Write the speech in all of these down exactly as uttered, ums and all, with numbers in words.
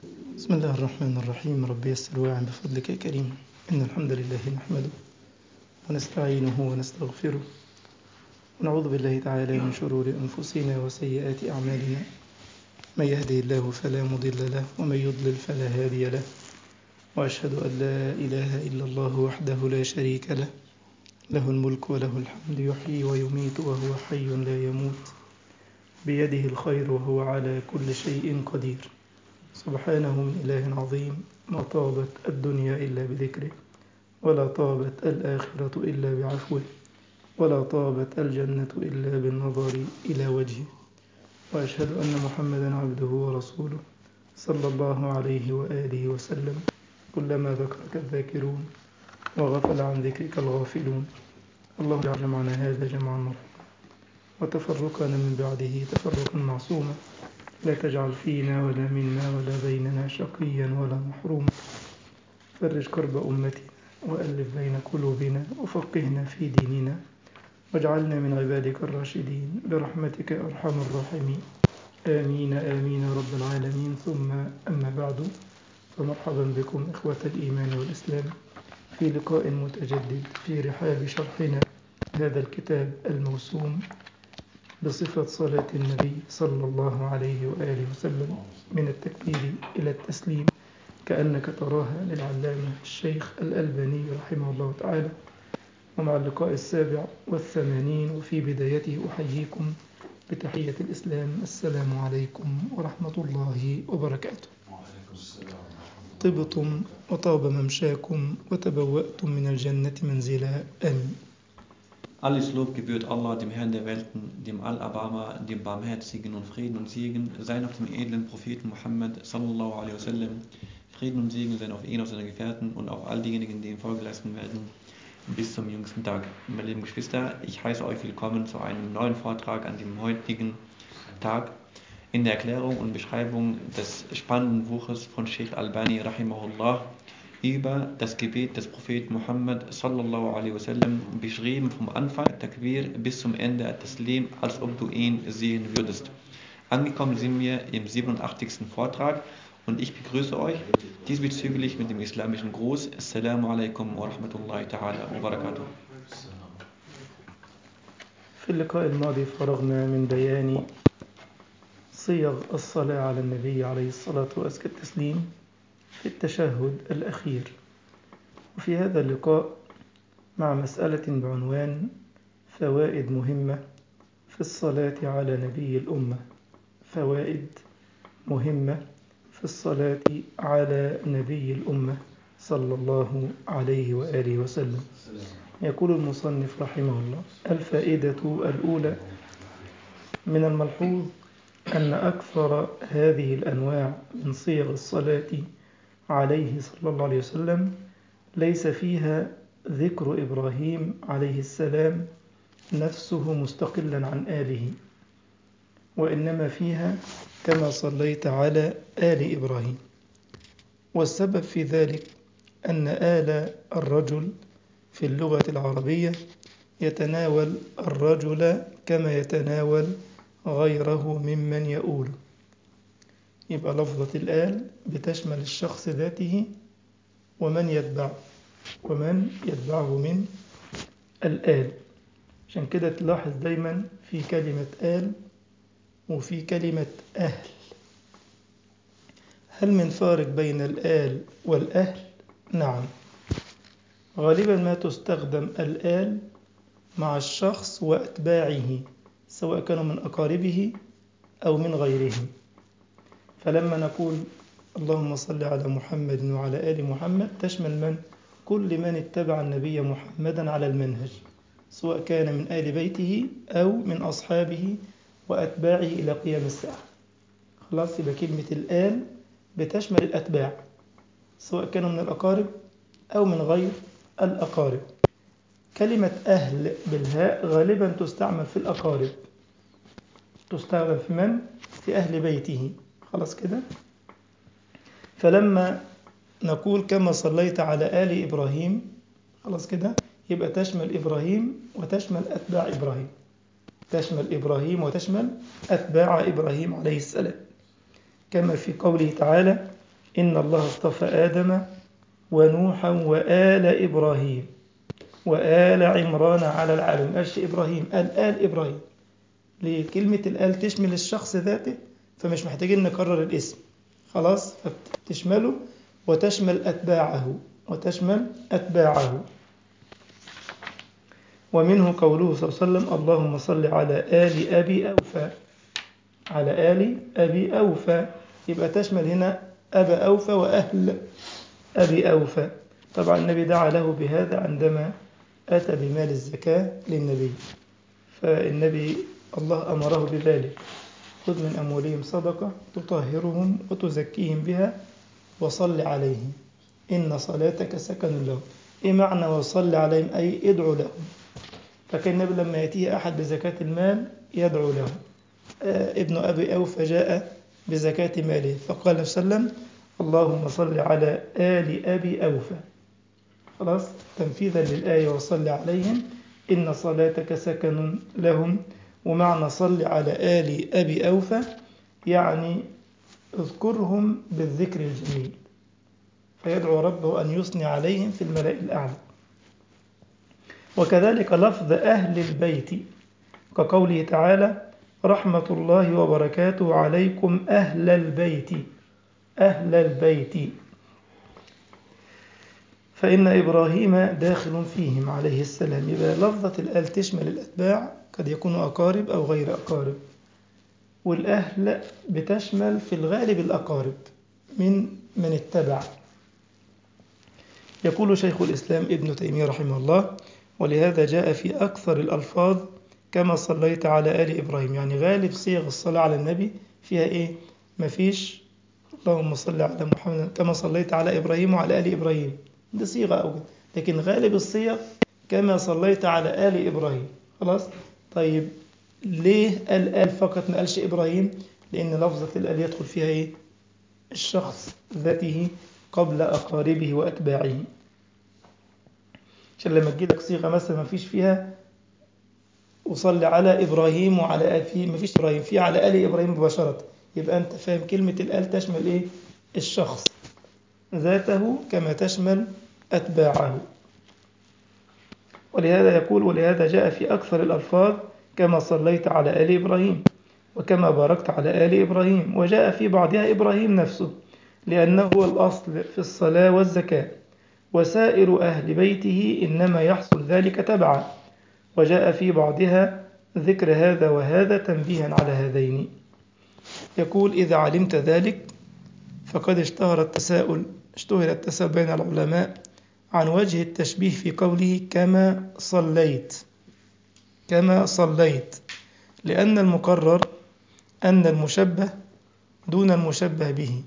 بسم الله الرحمن الرحيم. رب يسر واعن بفضلك يا كريم. إن الحمد لله نحمده ونستعينه ونستغفره ونعوذ بالله تعالى من شرور أنفسنا وسيئات أعمالنا. من يهده الله فلا مضل له ومن يضلل فلا هادي له، وأشهد أن لا إله إلا الله وحده لا شريك له، له الملك وله الحمد، يحيي ويميت وهو حي لا يموت، بيده الخير وهو على كل شيء قدير. سبحانه من إله عظيم، ما طابت الدنيا إلا بذكره، ولا طابت الآخرة إلا بعفوه، ولا طابت الجنة إلا بالنظر إلى وجهه. وأشهد أن محمدا عبده ورسوله صلى الله عليه وآله وسلم. كلما ذكرك الذاكرون وغفل عن ذكرك الغافلون. اللهم اجعل جمعنا هذا جمعا مرحوما وتفرقنا من بعده تفرقا معصوما، لا تجعل فينا ولا منا ولا بيننا شقيا ولا محروما. فرج كرب أمتنا وألف بين قلوبنا وفقهنا في ديننا، واجعلنا من عبادك الراشدين برحمتك يا أرحم الراحمين. آمين آمين رب العالمين. ثم أما بعد، فمرحبا بكم إخوة الإيمان والإسلام في لقاء متجدد في رحاب شرحنا هذا الكتاب الموسوم بصفة صلاة النبي صلى الله عليه وآله وسلم من التكبير إلى التسليم كأنك تراها للعلامة الشيخ الألباني رحمه الله تعالى. ومع اللقاء السابع والثمانين، وفي بدايته أحييكم بتحية الإسلام: السلام عليكم ورحمة الله وبركاته. طبتم وطاب ممشاكم وتبوأتم من الجنة منزلا. آمين. Alles Lob gebührt Allah, dem Herrn der Welten, dem Al-Abama, dem Barmherzigen, und Frieden und Segen seien auf dem edlen Propheten Muhammad sallallahu alaihi wasallam. Frieden und Segen seien auf ihn, auf seine Gefährten und auf all diejenigen, die ihm Folge leisten werden, bis zum jüngsten Tag. Meine lieben Geschwister, ich heiße euch willkommen zu einem neuen Vortrag an dem heutigen Tag in der Erklärung und Beschreibung des spannenden Buches von Sheikh Albani rahimahullah über das Gebet des Propheten Muhammad sallallahu alaihi wasallam, beschrieben vom Anfang Takbir bis zum Ende Taslim, als ob du ihn sehen würdest. Angekommen sind wir im siebenundachtzigsten Vortrag und ich begrüße euch diesbezüglich mit dem islamischen Gruß: Assalamu alaikum wa rahmatullahi ta'ala wa barakatuh. في اللقاء الماضي فرغنا من بيان صيغ الصلاة على النبي عليه الصلاة وأزكى التسليم في التشهد الأخير، وفي هذا اللقاء مع مسألة بعنوان فوائد مهمة في الصلاة على نبي الأمة. فوائد مهمة في الصلاة على نبي الأمة صلى الله عليه وآله وسلم. يقول المصنف رحمه الله: الفائدة الأولى: من الملحوظ أن أكثر هذه الأنواع من صيغ الصلاة عليه صلى الله عليه وسلم ليس فيها ذكر إبراهيم عليه السلام نفسه مستقلا عن آله، وإنما فيها كما صليت على آل إبراهيم. والسبب في ذلك أن آل الرجل في اللغة العربية يتناول الرجل كما يتناول غيره ممن يؤول. يبقى لفظة الآل بتشمل الشخص ذاته ومن يتبعه ومن يتبعه من الآل. عشان كده تلاحظ دايما في كلمة آل وفي كلمة أهل. هل من فارق بين الآل والأهل؟ نعم. غالبا ما تستخدم الآل مع الشخص وأتباعه، سواء كانوا من أقاربه أو من غيرهم. فلما نقول اللهم صل على محمد وعلى آل محمد تشمل من؟ كل من اتبع النبي محمدا على المنهج، سواء كان من آل بيته أو من أصحابه وأتباعه إلى قيام الساعة. خلاص، يبقى كلمة الآل بتشمل الأتباع، سواء كانوا من الأقارب أو من غير الأقارب. كلمة أهل بالهاء غالبا تستعمل في الأقارب، تستخدم في من؟ في أهل بيته. خلاص كده. فلما نقول كما صليت على آل إبراهيم، خلاص كده، يبقى تشمل إبراهيم وتشمل أتباع إبراهيم، تشمل إبراهيم وتشمل أتباع إبراهيم عليه السلام، كما في قوله تعالى: إن الله اصطفى آدم ونوحا وآل إبراهيم وآل عمران على العالم. قالش إبراهيم، قال آل إبراهيم. ليه؟ كلمة الآل تشمل الشخص ذاته، فمش محتاجين نكرر الاسم، خلاص، فتشمله وتشمل أتباعه وتشمل أتباعه. ومنه قوله صلى الله عليه وسلم اللهم صل على آل أبي أوفى، على آل أبي أوفى، يبقى تشمل هنا أبا أوفى وأهل أبي أوفى. طبعا النبي دعا له بهذا عندما أتى بمال الزكاة للنبي، فالنبي الله أمره بذلك: خذ من أموالهم صدقة تطهرهم وتزكيهم بها وصل عليهم إن صلاتك سكن لهم. إيه معنى وصل عليهم؟ أي ادعو لهم. فكان النبي لما يأتيه أحد بزكاة المال يدعو له. آه ابن أبي أوفى جاء بزكاة ماله، فقال صلى الله عليه وسلم اللهم صل على آل أبي أوفى، خلاص، تنفيذا للآية وصل عليهم إن صلاتك سكن لهم. ومعنى صل على آل أبي أوفى يعني اذكرهم بالذكر الجميل، فيدعو ربه أن يثني عليهم في الملأ الأعلى. وكذلك لفظ أهل البيت كقوله تعالى رحمة الله وبركاته عليكم أهل البيت، أهل البيت، فإن إبراهيم داخل فيهم عليه السلام. يبقى لفظة الآل تشمل الأتباع، قد يكونوا أقارب أو غير أقارب، والأهل بتشمل في الغالب الأقارب من من اتبع. يقول شيخ الإسلام ابن تيمية رحمه الله ولهذا جاء في أكثر الألفاظ كما صليت على آل إبراهيم، يعني غالب صيغ الصلاة على النبي فيها إيه؟ مفيش اللهم صل على محمد كما صليت على إبراهيم وعلى آل إبراهيم، دي صيغة أوجد، لكن غالب الصيغ كما صليت على آل إبراهيم، خلاص. طيب ليه قال آل فقط ما قالش إبراهيم؟ لأن لفظة الآل يدخل فيها إيه؟ الشخص ذاته قبل أقاربه وأتباعه. عشان لما تجي لك صيغة مثلا ما فيش فيها وصلي على إبراهيم وعلى آل، فيه ما فيش إبراهيم، فيه على آل إبراهيم مباشرة، يبقى أنت فاهم كلمة الآل تشمل إيه؟ الشخص ذاته كما تشمل أتباعه. ولهذا يقول ولهذا جاء في أكثر الألفاظ كما صليت على آل إبراهيم وكما باركت على آل إبراهيم، وجاء في بعضها إبراهيم نفسه لأنه هو الأصل في الصلاة والزكاة، وسائر أهل بيته إنما يحصل ذلك تبعا، وجاء في بعضها ذكر هذا وهذا تنبيها على هذين. يقول إذا علمت ذلك فقد اشتهر التساؤل اشتهر التساؤل بين العلماء عن وجه التشبيه في قوله كما صليت، كما صليت، لأن المقرر أن المشبه دون المشبه به.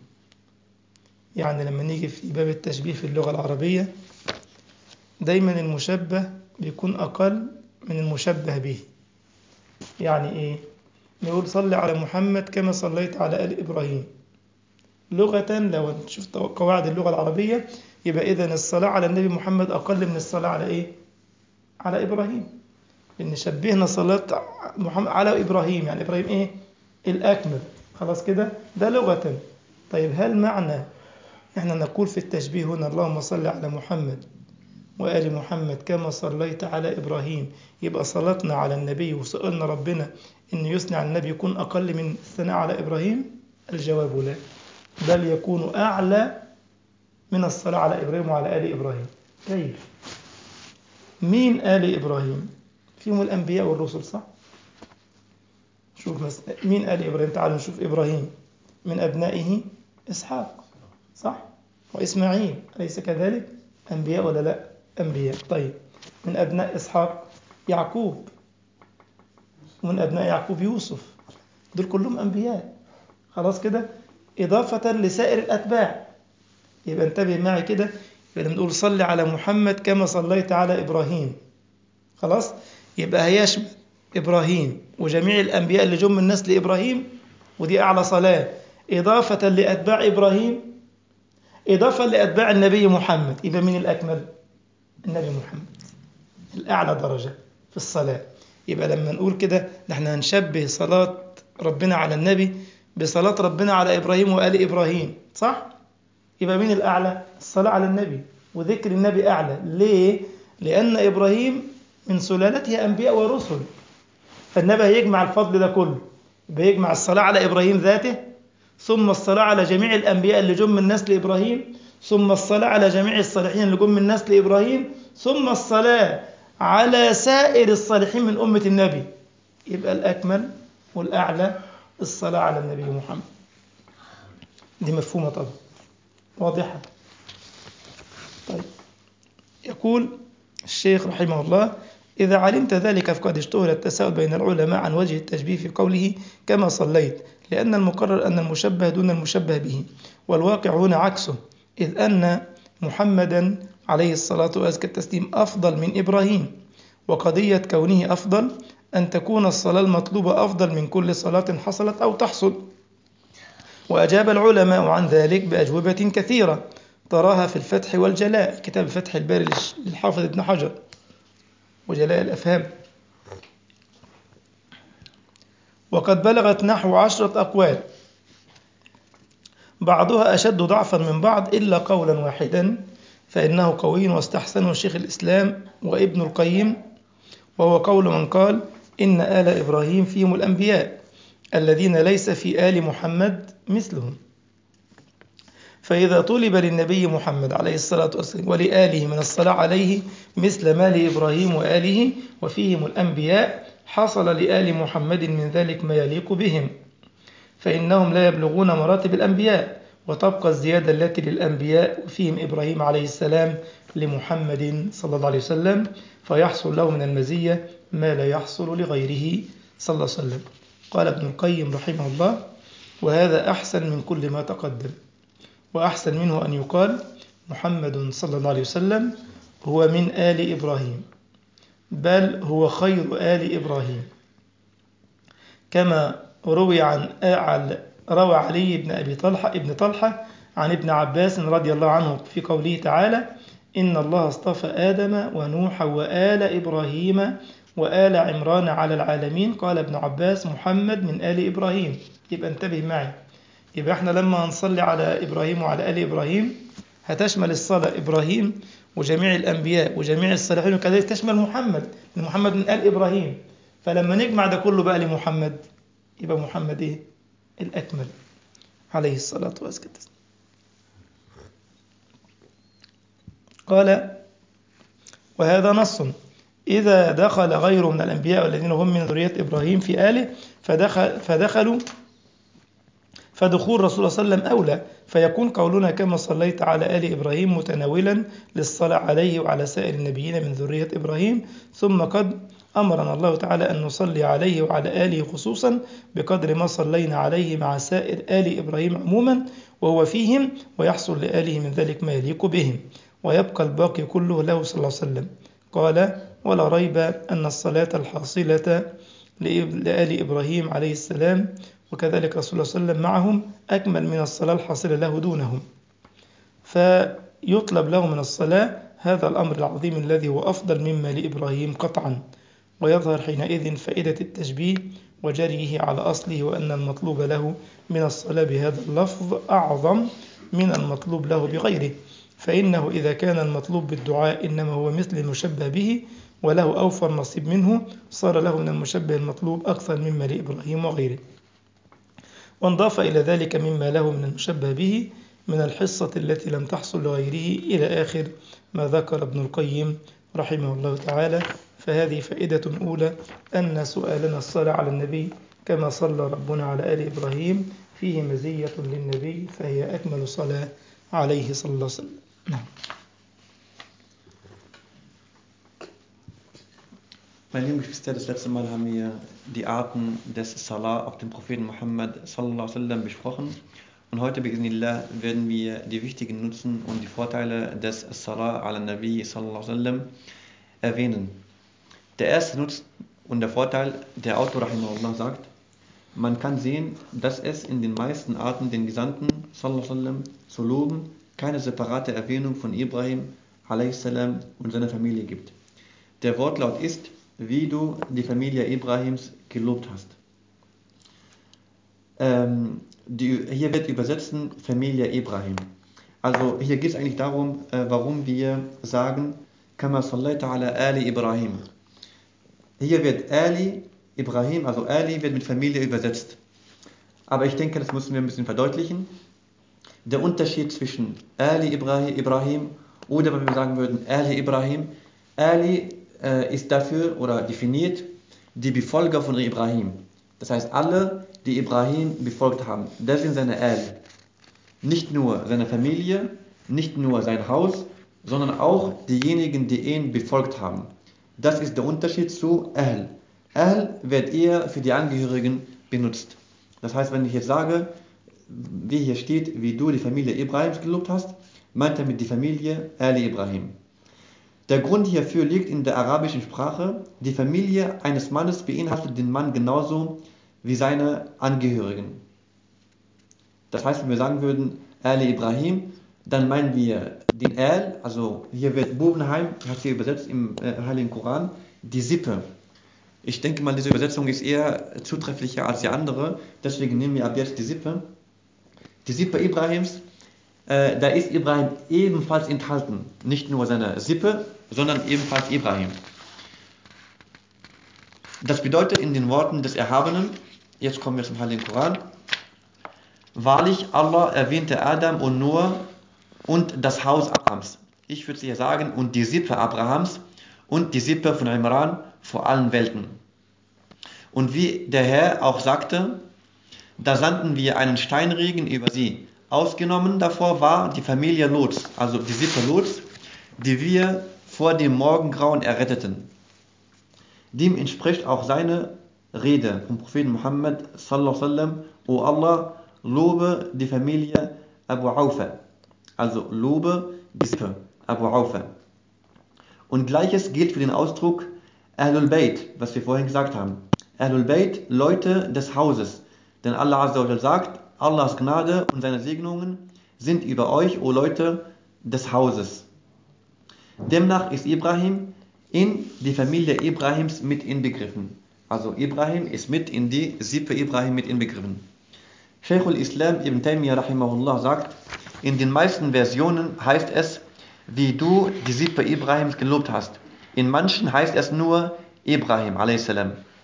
يعني لما نيجي في باب التشبيه في اللغة العربية دايما المشبه بيكون أقل من المشبه به. يعني إيه؟ نقول صلي على محمد كما صليت على آل إبراهيم، لغة لو شفت قواعد اللغة العربية يبقى إذن الصلاة على النبي محمد أقل من الصلاة على إيه؟ على إبراهيم، لأن شبهنا صلاة محمد على إبراهيم، يعني إبراهيم إيه؟ الأكمل، خلاص كده، ده لغة. طيب هل معنى إحنا نقول في التشبيه هنا اللهم صل على محمد وآل محمد كما صليت على إبراهيم يبقى صلاتنا على النبي وسألنا ربنا إن يثني على النبي يكون أقل من الثناء على إبراهيم؟ الجواب لا، بل يكون أعلى من الصلاة على إبراهيم وعلى آل إبراهيم. كيف؟ مين آل إبراهيم؟ فيهم الأنبياء والرسل، صح؟ شوف مثلا مين آل إبراهيم؟ تعالوا نشوف. إبراهيم من أبنائه إسحاق، صح؟ وإسماعيل، أليس كذلك؟ أنبياء ولا لا؟ أنبياء. طيب من أبناء إسحاق يعقوب، ومن أبناء يعقوب يوسف، دول كلهم أنبياء، خلاص كده، إضافة لسائر الأتباع. يبقى انتبه معي كده، يبقى بنقول صل على محمد كما صليت على إبراهيم، خلاص، يبقى هيشمل إبراهيم وجميع الأنبياء اللي جم من نسل إبراهيم، ودي أعلى صلاة، إضافة لأتباع إبراهيم، إضافة لأتباع النبي محمد، يبقى من الأكمل؟ النبي محمد الأعلى درجة في الصلاة. يبقى لما نقول كده نحن هنشبه صلاة ربنا على النبي بصلاة ربنا على إبراهيم وآل إبراهيم، صح؟ يبقى مين الأعلى؟ الصلاة على النبي وذكر النبي أعلى. ليه؟ لأن إبراهيم من سلالته أنبياء ورسل، فالنبي هيجمع الفضل ده كله، بيجمع الصلاة على إبراهيم ذاته، ثم الصلاة على جميع الأنبياء اللي جم من نسل إبراهيم، ثم الصلاة على جميع الصالحين اللي جم من نسل إبراهيم، ثم الصلاة على سائر الصالحين من أمة النبي. يبقى الأكمل والأعلى الصلاة على النبي محمد. دي مفهومة طبعا، واضحة. طيب، يقول الشيخ رحمه الله: إذا علمت ذلك فقد اشتهر التساؤل بين العلماء عن وجه التشبيه في قوله كما صليت، لأن المقرر أن المشبه دون المشبه به، والواقع هنا عكسه، إذ أن محمدا عليه الصلاة وأزكى التسليم أفضل من إبراهيم، وقضية كونه أفضل أن تكون الصلاة المطلوبة أفضل من كل صلاة حصلت أو تحصل. وأجاب العلماء عن ذلك بأجوبة كثيرة تراها في الفتح والجلاء، كتاب فتح الباري للحافظ ابن حجر، وجلاء الأفهام، وقد بلغت نحو عشرة أقوال، بعضها أشد ضعفا من بعض إلا قولا واحدا فإنه قوي واستحسنه شيخ الإسلام وابن القيم، وهو قول من قال إن آل إبراهيم فيهم الأنبياء الذين ليس في آل محمد مثلهم. فإذا طلب للنبي محمد عليه الصلاة والسلام ولآله من الصلاة عليه مثل ما لإبراهيم وآله وفيهم الأنبياء، حصل لآل محمد من ذلك ما يليق بهم، فإنهم لا يبلغون مراتب الأنبياء، وتبقى الزيادة التي للأنبياء وفيهم إبراهيم عليه السلام لمحمد صلى الله عليه وسلم، فيحصل له من المزية ما لا يحصل لغيره صلى الله عليه وسلم. قال ابن القيم رحمه الله: وهذا أحسن من كل ما تقدم، وأحسن منه أن يقال محمد صلى الله عليه وسلم هو من آل إبراهيم، بل هو خير آل إبراهيم، كما روي عن روى علي بن أبي طلحة ابن طلحة عن ابن عباس رضي الله عنه في قوله تعالى: إن الله اصطفى آدم ونوحا وآل إبراهيم وآل عمران على العالمين. قال ابن عباس: محمد من آل إبراهيم. يبقى انتبه معي، يبقى احنا لما هنصلي على إبراهيم وعلى آل إبراهيم هتشمل الصلاة إبراهيم وجميع الأنبياء وجميع الصالحين، وكذلك تشمل محمد، محمد من آل إبراهيم. فلما نجمع ده كله بقى لمحمد، يبقى محمد إيه؟ الأكمل عليه الصلاة والسلام. قال: وهذا نص إذا دخل غيره من الأنبياء والذين هم من ذرية إبراهيم في آله فدخل فدخلوا فدخول رسول الله صلى الله عليه وسلم أولى، فيكون قولنا كما صليت على آل إبراهيم متناولا للصلاة عليه وعلى سائر النبيين من ذرية إبراهيم، ثم قد أمرنا الله تعالى أن نصلي عليه وعلى آله خصوصا بقدر ما صلينا عليه مع سائر آل إبراهيم عموما وهو فيهم، ويحصل لآله من ذلك ما يليق بهم، ويبقى الباقي كله له صلى الله عليه وسلم. قال: ولا ريب أن الصلاة الحاصلة لآل إبراهيم عليه السلام وكذلك رسول الله صلى الله عليه وسلم معهم أكمل من الصلاة الحاصلة له دونهم، فيطلب له من الصلاة هذا الأمر العظيم الذي هو أفضل مما لإبراهيم قطعا، ويظهر حينئذ فائدة التشبيه وجريه على أصله، وأن المطلوب له من الصلاة بهذا اللفظ أعظم من المطلوب له بغيره، فإنه إذا كان المطلوب بالدعاء إنما هو مثل المشبه به وله أوفر نصيب منه، صار له من المشبه المطلوب أكثر مما لإبراهيم وغيره، وانضاف إلى ذلك مما له من المشبه به من الحصة التي لم تحصل لغيره إلى آخر ما ذكر ابن القيم رحمه الله تعالى. فهذه فائدة أولى، أن سؤالنا الصلاة على النبي كما صلى ربنا على آل إبراهيم فيه مزية للنبي، فهي أكمل صلاة عليه صلى الله عليه وسلم. نعم. Meine lieben Geschwister, das letzte Mal haben wir die Arten des Salah auf den Propheten Muhammad sallallahu alaihi wasallam besprochen. Und heute, bi'idhnillah, werden wir die wichtigen Nutzen und die Vorteile des Salah ala Nabi sallallahu alaihi wasallam erwähnen. Der erste Nutzen und der Vorteil, der Autor rahimahullah sagt, man kann sehen, dass es in den meisten Arten den Gesandten sallallahu alaihi wasallam zu loben keine separate Erwähnung von Ibrahim alaihi salam und seiner Familie gibt. Der Wortlaut ist: wie du die Familie Ibrahims gelobt hast. Ähm, die, hier wird übersetzen Familie Ibrahim. Also hier geht es eigentlich darum, äh, warum wir sagen, Kama sallaita ala Ali Ibrahim. Hier wird Ali Ibrahim, also Ali wird mit Familie übersetzt. Aber ich denke, das müssen wir ein bisschen verdeutlichen. Der Unterschied zwischen Ali Ibrahim, Ibrahim oder wenn wir sagen würden Ali Ibrahim, Ali äh, ist dafür oder definiert die Befolger von Ibrahim. Das heißt, alle, die Ibrahim befolgt haben, das sind seine Ali. Nicht nur seine Familie, nicht nur sein Haus, sondern auch diejenigen, die ihn befolgt haben. Das ist der Unterschied zu Ahl. Ahl wird eher für die Angehörigen benutzt. Das heißt, wenn ich jetzt sage, wie hier steht, wie du die Familie Ibrahims gelobt hast, meint er mit die Familie Ali Ibrahim. Der Grund hierfür liegt in der arabischen Sprache. Die Familie eines Mannes beinhaltet den Mann genauso wie seine Angehörigen. Das heißt, wenn wir sagen würden Ali Ibrahim, dann meinen wir den Al, also hier wird Bubenheim, hat hier übersetzt im äh, Heiligen Koran, die Sippe. Ich denke mal, diese Übersetzung ist eher zutrefflicher als die andere, deswegen nehmen wir ab jetzt die Sippe. Die Sippe Ibrahims, äh, da ist Ibrahim ebenfalls enthalten. Nicht nur seine Sippe, sondern ebenfalls Ibrahim. Das bedeutet in den Worten des Erhabenen, jetzt kommen wir zum Heiligen Koran, wahrlich, Allah erwähnte Adam und Noah und das Haus Abrahams. Ich würde hier sagen, und die Sippe Abrahams und die Sippe von Imran vor allen Welten. Und wie der Herr auch sagte, da sandten wir einen Steinregen über sie. Ausgenommen davor war die Familie Lots, also die Sippe Lots, die wir vor dem Morgengrauen erretteten. Dem entspricht auch seine Rede vom Propheten Muhammad sallallahu alaihi wasallam: O Allah, lobe die Familie Abu Aufa, also lobe die Sippe Abu Aufa. Und gleiches gilt für den Ausdruck Ahlul Bayt, was wir vorhin gesagt haben. Ahlul Bayt, Leute des Hauses. Denn Allah Azza wa Jalla sagt, Allahs Gnade und seine Segnungen sind über euch, o Leute des Hauses. Demnach ist Ibrahim in die Familie Ibrahims mit inbegriffen. Also Ibrahim ist mit in die Sippe Ibrahim mit inbegriffen. Sheikhul Islam Ibn Taymiyyah rahimahullah sagt, in den meisten Versionen heißt es, wie du die Sippe Ibrahims gelobt hast. In manchen heißt es nur Ibrahim a s.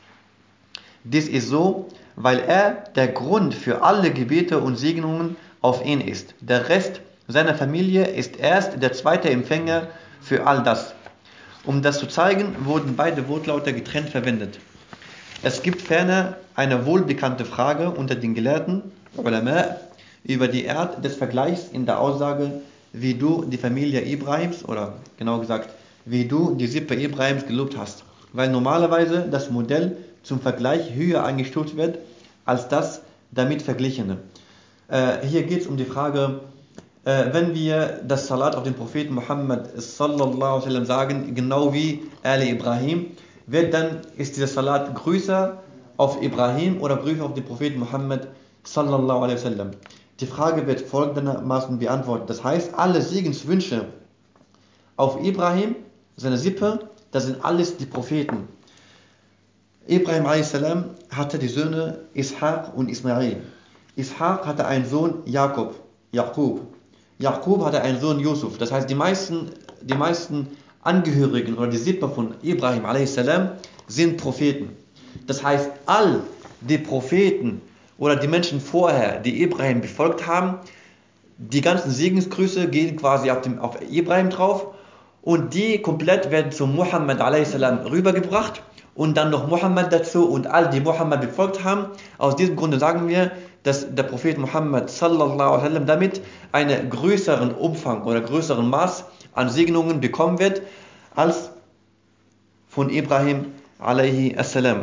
Dies ist so, weil er der Grund für alle Gebete und Segnungen auf ihn ist. Der Rest seiner Familie ist erst der zweite Empfänger für all das. Um das zu zeigen, wurden beide Wortlaute getrennt verwendet. Es gibt ferner eine wohlbekannte Frage unter den Gelehrten, Ulama, über die Art des Vergleichs in der Aussage, wie du die Familie Ibrahims, oder genau gesagt, wie du die Sippe Ibrahims gelobt hast. Weil normalerweise das Modell zum Vergleich höher eingestuft wird, als das damit Verglichene. Äh, hier geht es um die Frage, äh, wenn wir das Salat auf den Propheten Muhammad sallallahu alaihi wasallam sagen, genau wie Ali Ibrahim, wird dann, ist dieser Salat größer auf Ibrahim oder größer auf den Propheten Muhammad sallallahu alaihi wasallam? Die Frage wird folgendermaßen beantwortet. Das heißt, alle Segenswünsche auf Ibrahim, seine Sippe, das sind alles die Propheten. Ibrahim a s. hatte die Söhne Ishaq und Ismail. Ishaq hatte einen Sohn Jakob, Jakub. Jakub hatte einen Sohn Yusuf. Das heißt, die meisten, die meisten Angehörigen oder die Sippe von Ibrahim a s. sind Propheten. Das heißt, all die Propheten oder die Menschen vorher, die Ibrahim befolgt haben, die ganzen Segensgrüße gehen quasi auf, dem, auf Ibrahim drauf und die komplett werden zu Muhammad a s. rübergebracht und dann noch Muhammad dazu und all die Muhammad befolgt haben. Aus diesem Grunde sagen wir, dass der Prophet Muhammad sallallahu alaihi wasallam damit einen größeren Umfang oder größeren Maß an Segnungen bekommen wird als von Ibrahim alaihi assalam.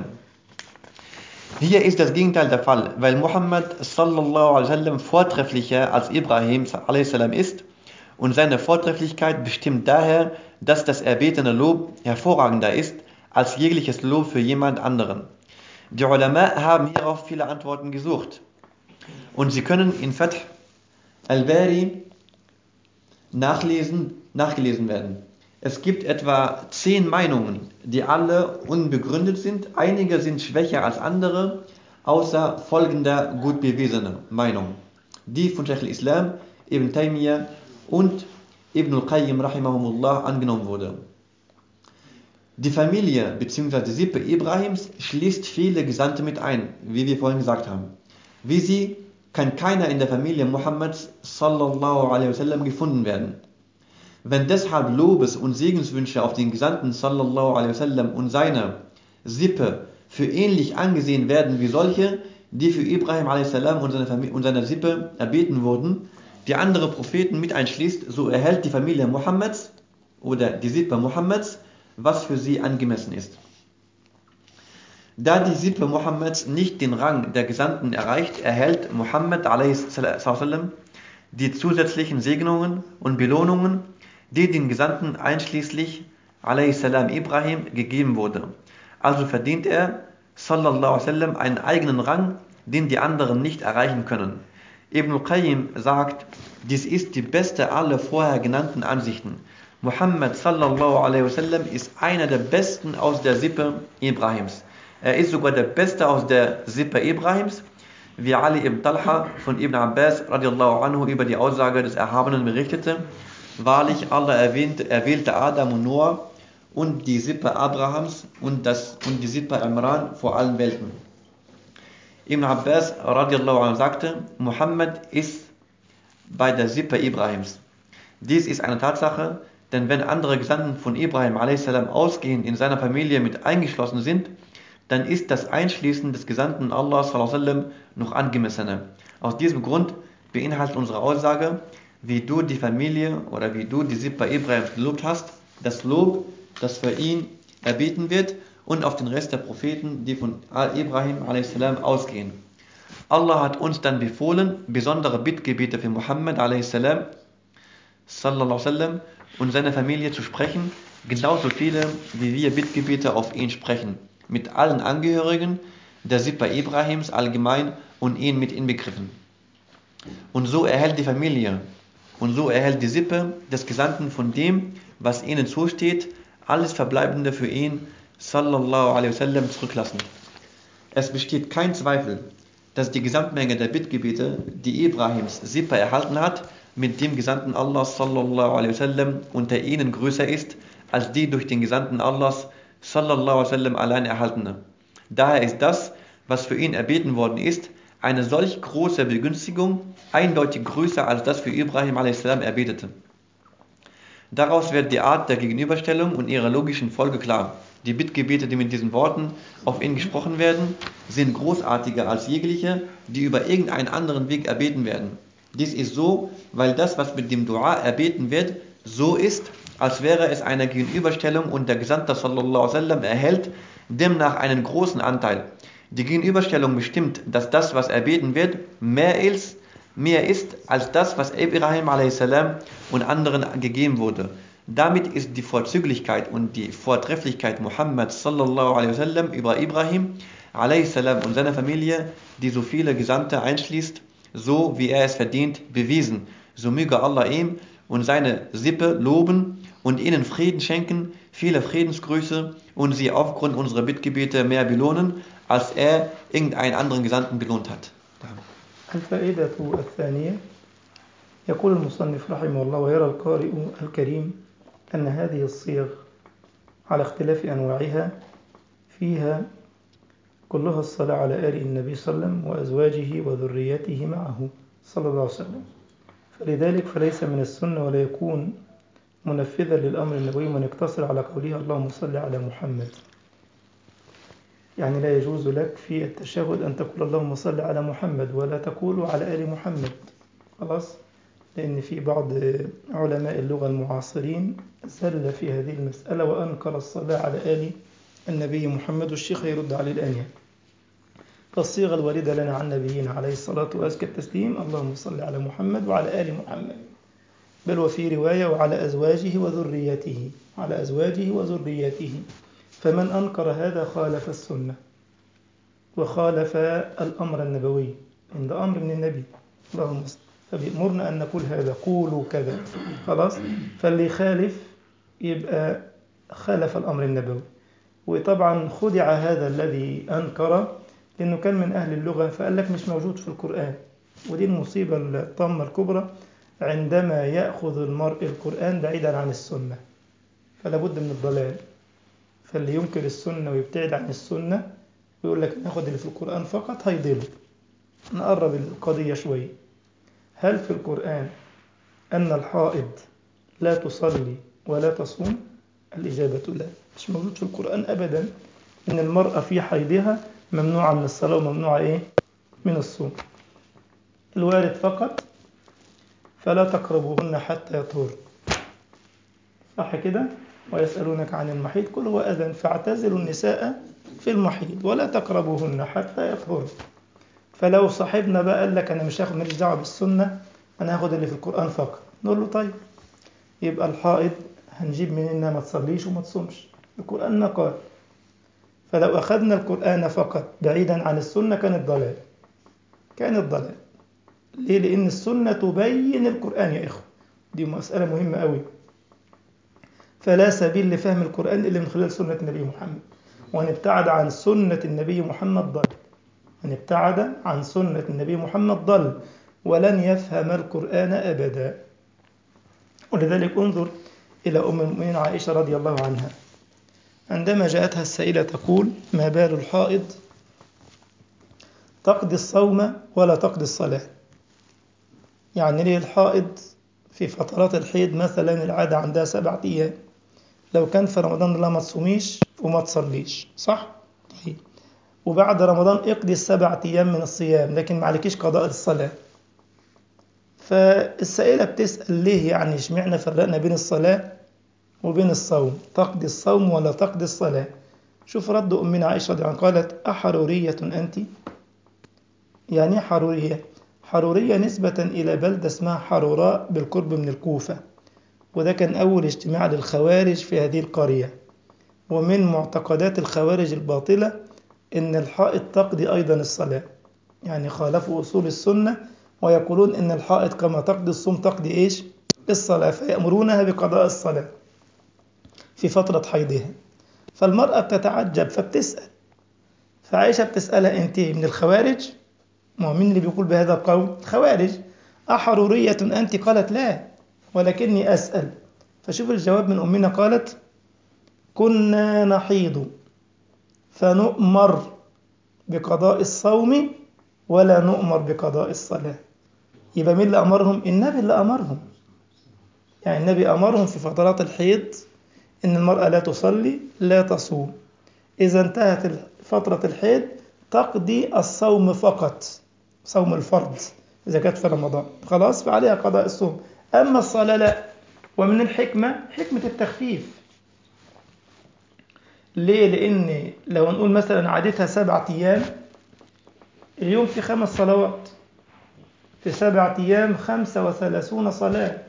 Hier ist das Gegenteil der Fall, weil Muhammad sallallahu alaihi wasallam vortrefflicher als Ibrahim alaihi salam ist und seine Vortrefflichkeit bestimmt daher, dass das erbetene Lob hervorragender ist als jegliches Lob für jemand anderen. Die Ulama haben hierauf viele Antworten gesucht und sie können in Fath al-Bari nachlesen, nachgelesen werden. Es gibt etwa zehn Meinungen, die alle unbegründet sind. Einige sind schwächer als andere, außer folgender gut bewiesene Meinung. Die von Sheikh al-Islam Ibn Taymiyyah und Ibn al-Qayyim rahimahumullah angenommen wurde. Die Familie bzw. die Sippe Ibrahims schließt viele Gesandte mit ein, wie wir vorhin gesagt haben. Wie sie kann keiner in der Familie Muhammads sallallahu alaihi wasallam gefunden werden. Wenn deshalb Lobes- und Segenswünsche auf den Gesandten sallallahu alaihi wasallam und seine Sippe für ähnlich angesehen werden wie solche, die für Ibrahim alaihi salam und seine Familie und seine Sippe erbeten wurden, die andere Propheten mit einschließt, so erhält die Familie Muhammads oder die Sippe Muhammads, was für sie angemessen ist. Da die Sippe Muhammads nicht den Rang der Gesandten erreicht, erhält Muhammad alaihi salam die zusätzlichen Segnungen und Belohnungen, die den Gesandten einschließlich alaihi salam Ibrahim gegeben wurde. Also verdient er sallallahu alaihi wasallam einen eigenen Rang, den die anderen nicht erreichen können. Ibn al-Qayyim sagt, dies ist die beste aller vorher genannten Ansichten. Muhammad sallallahu alaihi wasallam ist einer der besten aus der Sippe Ibrahims. Er ist sogar der Beste aus der Sippe Ibrahims, wie Ali ibn Talha von Ibn Abbas radiallahu anhu über die Aussage des Erhabenen berichtete. Wahrlich, Allah erwähnte, erwählte Adam und Noah und die Sippe Abrahams und, das, und die Sippe Imran vor allen Welten. Ibn Abbas radiallahu anhu sagte, Muhammad ist bei der Sippe Ibrahims. Dies ist eine Tatsache, denn wenn andere Gesandten von Ibrahim a s. ausgehend in seiner Familie mit eingeschlossen sind, dann ist das Einschließen des Gesandten Allah sallallahu alaihi wasallam noch angemessener. Aus diesem Grund beinhaltet unsere Aussage, wie du die Familie oder wie du die Sippe Ibrahims gelobt hast, das Lob, das für ihn erbeten wird und auf den Rest der Propheten, die von Ibrahim a s. ausgehen. Allah hat uns dann befohlen, besondere Bittgebete für Muhammad a s. sallallahu alaihi wasallam und seine Familie zu sprechen, genauso viele, wie wir Bittgebete auf ihn sprechen, mit allen Angehörigen der Sippe Ibrahims allgemein und ihn mit inbegriffen. Und so erhält die Familie und so erhält die Sippe des Gesandten von dem, was ihnen zusteht, alles Verbleibende für ihn sallallahu alaihi wasallam zurücklassen. Es besteht kein Zweifel, dass die Gesamtmenge der Bittgebete, die Ibrahims Sippe erhalten hat, mit dem Gesandten Allah sallallahu alaihi wasallam unter ihnen größer ist, als die durch den Gesandten Allahs sallallahu alaihi wasallam allein erhaltene. Daher ist das, was für ihn erbeten worden ist, eine solch große Begünstigung, eindeutig größer als das für Ibrahim a s. erbetete. Daraus wird die Art der Gegenüberstellung und ihre logischen Folge klar. Die Bittgebete, die mit diesen Worten auf ihn gesprochen werden, sind großartiger als jegliche, die über irgendeinen anderen Weg erbeten werden. Dies ist so, weil das, was mit dem Dua erbeten wird, so ist, als wäre es eine Gegenüberstellung und der Gesandte sallallahu alaihi wasallam erhält demnach einen großen Anteil. Die Gegenüberstellung bestimmt, dass das, was erbeten wird, mehr ist, mehr ist als das, was Ibrahim a s. und anderen gegeben wurde. Damit ist die Vorzüglichkeit und die Vortrefflichkeit Muhammad sallallahu alaihi wasallam über Ibrahim a s. und seine Familie, die so viele Gesandte einschließt, so wie er es verdient, bewiesen. So möge Allah ihm und seine Sippe loben und ihnen Frieden schenken, viele Friedensgrüße und sie aufgrund unserer Bittgebete mehr belohnen, als er irgendeinen anderen Gesandten belohnt hat. الفائدة الثانية يقول المصنف رحمه الله ويرى القارئ الكريم أن هذه الصيغ على اختلاف أنواعها فيها كلها الصلاة على آل النبي صلى الله عليه وسلم وأزواجه وذريته معه صلى الله عليه وسلم، فلذلك فليس من السنة ولا يكون منفذا للأمر النبوي من يقتصر على قوله اللهم صل على محمد. يعني لا يجوز لك في التشهد أن تقول اللهم صل على محمد ولا تقول على آل محمد، خلاص، لأن في بعض علماء اللغة المعاصرين زل في هذه المسألة وأنكر الصلاة على آل النبي محمد، والشيخ يرد عليه الآن. يعني فالصيغة الواردة لنا عن نبينا عليه الصلاة وأزكى التسليم اللهم صل على محمد وعلى آل محمد، بل وفي رواية وعلى أزواجه وذريته، على أزواجه وذريته. فمن أنكر هذا خالف السنة وخالف الأمر النبوي، عند أمر من النبي اللهم فبيأمرنا أن نقول هذا، قولوا كذا، خلاص. فاللي يخالف يبقى خالف الأمر النبوي. وطبعا خدع هذا الذي أنكر لأنه كان من أهل اللغة فقال لك مش موجود في القرآن، ودي المصيبة الطامة الكبرى عندما يأخذ المرء القرآن بعيدا عن السنة، فلا بد من الضلال. فاللي ينكر السنة ويبتعد عن السنة ويقول لك ناخد اللي في القرآن فقط هيضل. نقرب القضية شوية. هل في القرآن أن الحائض لا تصلي ولا تصوم؟ الإجابة لا، مش موجود في القرآن أبدا إن المرأة في حيضها ممنوعة من الصلاة وممنوعة إيه؟ من الصوم. الوارد فقط فلا تقربوهن حتى يطهر، صح كده؟ ويسألونك عن المحيض قل هو أذى فاعتزلوا النساء في المحيض ولا تقربوهن حتى يطهر. فلو صاحبنا بقى قال لك أنا مش هاخد ماليش دعوة بالسنة، أنا هاخد اللي في القرآن فقط، نقول له طيب يبقى الحائض هنجيب من إنها ما تصليش وما تصومش، القرآن ما قال. فلو أخذنا القرآن فقط بعيدا عن السنة كان الضلال، كان الضلال. ليه؟ لأن السنة تبين القرآن يا إخوة، دي مسألة مهمة قوي. فلا سبيل لفهم القرآن إلا من خلال سنة النبي محمد، ونبتعد عن سنة النبي محمد ضل، ونبتعد عن سنة النبي محمد ضل ولن يفهم القرآن أبدا. ولذلك انظر إلى أم المؤمنين عائشة رضي الله عنها عندما جاءتها السائلة تقول ما بال الحائض تقضي الصوم ولا تقضي الصلاة؟ يعني ليه الحائض في فترات الحيض مثلا العادة عندها سبعة أيام، لو كان في رمضان لا ما تصوميش وما تصليش، صح؟ طيب. وبعد رمضان اقضي السبعة أيام من الصيام لكن ما عليكيش قضاء الصلاة. فالسائلة بتسأل ليه يعني اشمعنى فرقنا بين الصلاة وبين الصوم، تقضي الصوم ولا تقضي الصلاة؟ شوف رد أمنا عائشة رضي الله عنها قالت أحرورية أنت؟ يعني حرورية؟ حرورية نسبة إلى بلدة اسمها حروراء بالقرب من الكوفة، وده كان أول اجتماع للخوارج في هذه القرية. ومن معتقدات الخوارج الباطلة إن الحائض تقضي أيضا الصلاة، يعني خالفوا أصول السنة ويقولون إن الحائض كما تقضي الصوم تقضي إيش؟ الصلاة، فيأمرونها بقضاء الصلاة في فترة حيضها. فالمرأة بتتعجب فبتسأل، فعائشة بتسألها أنت من الخوارج؟ ما مين اللي بيقول بهذا القول؟ خوارج. أحرورية أنت؟ قالت لا ولكني أسأل. فشوف الجواب من أمنا قالت كنا نحيض فنؤمر بقضاء الصوم ولا نؤمر بقضاء الصلاة. يبقى مين اللي أمرهم؟ النبي اللي أمرهم. يعني النبي أمرهم في فترات الحيض إن المرأة لا تصلي لا تصوم، إذا انتهت فترة الحيض تقضي الصوم فقط، صوم الفرض إذا كانت في رمضان خلاص فعليها قضاء الصوم. أما الصلاة لا. ومن الحكمة حكمة التخفيف. ليه؟ لأن لو نقول مثلا عادتها سبعة أيام، اليوم في خمس صلوات، في سبعة أيام خمسة وثلاثون صلاة،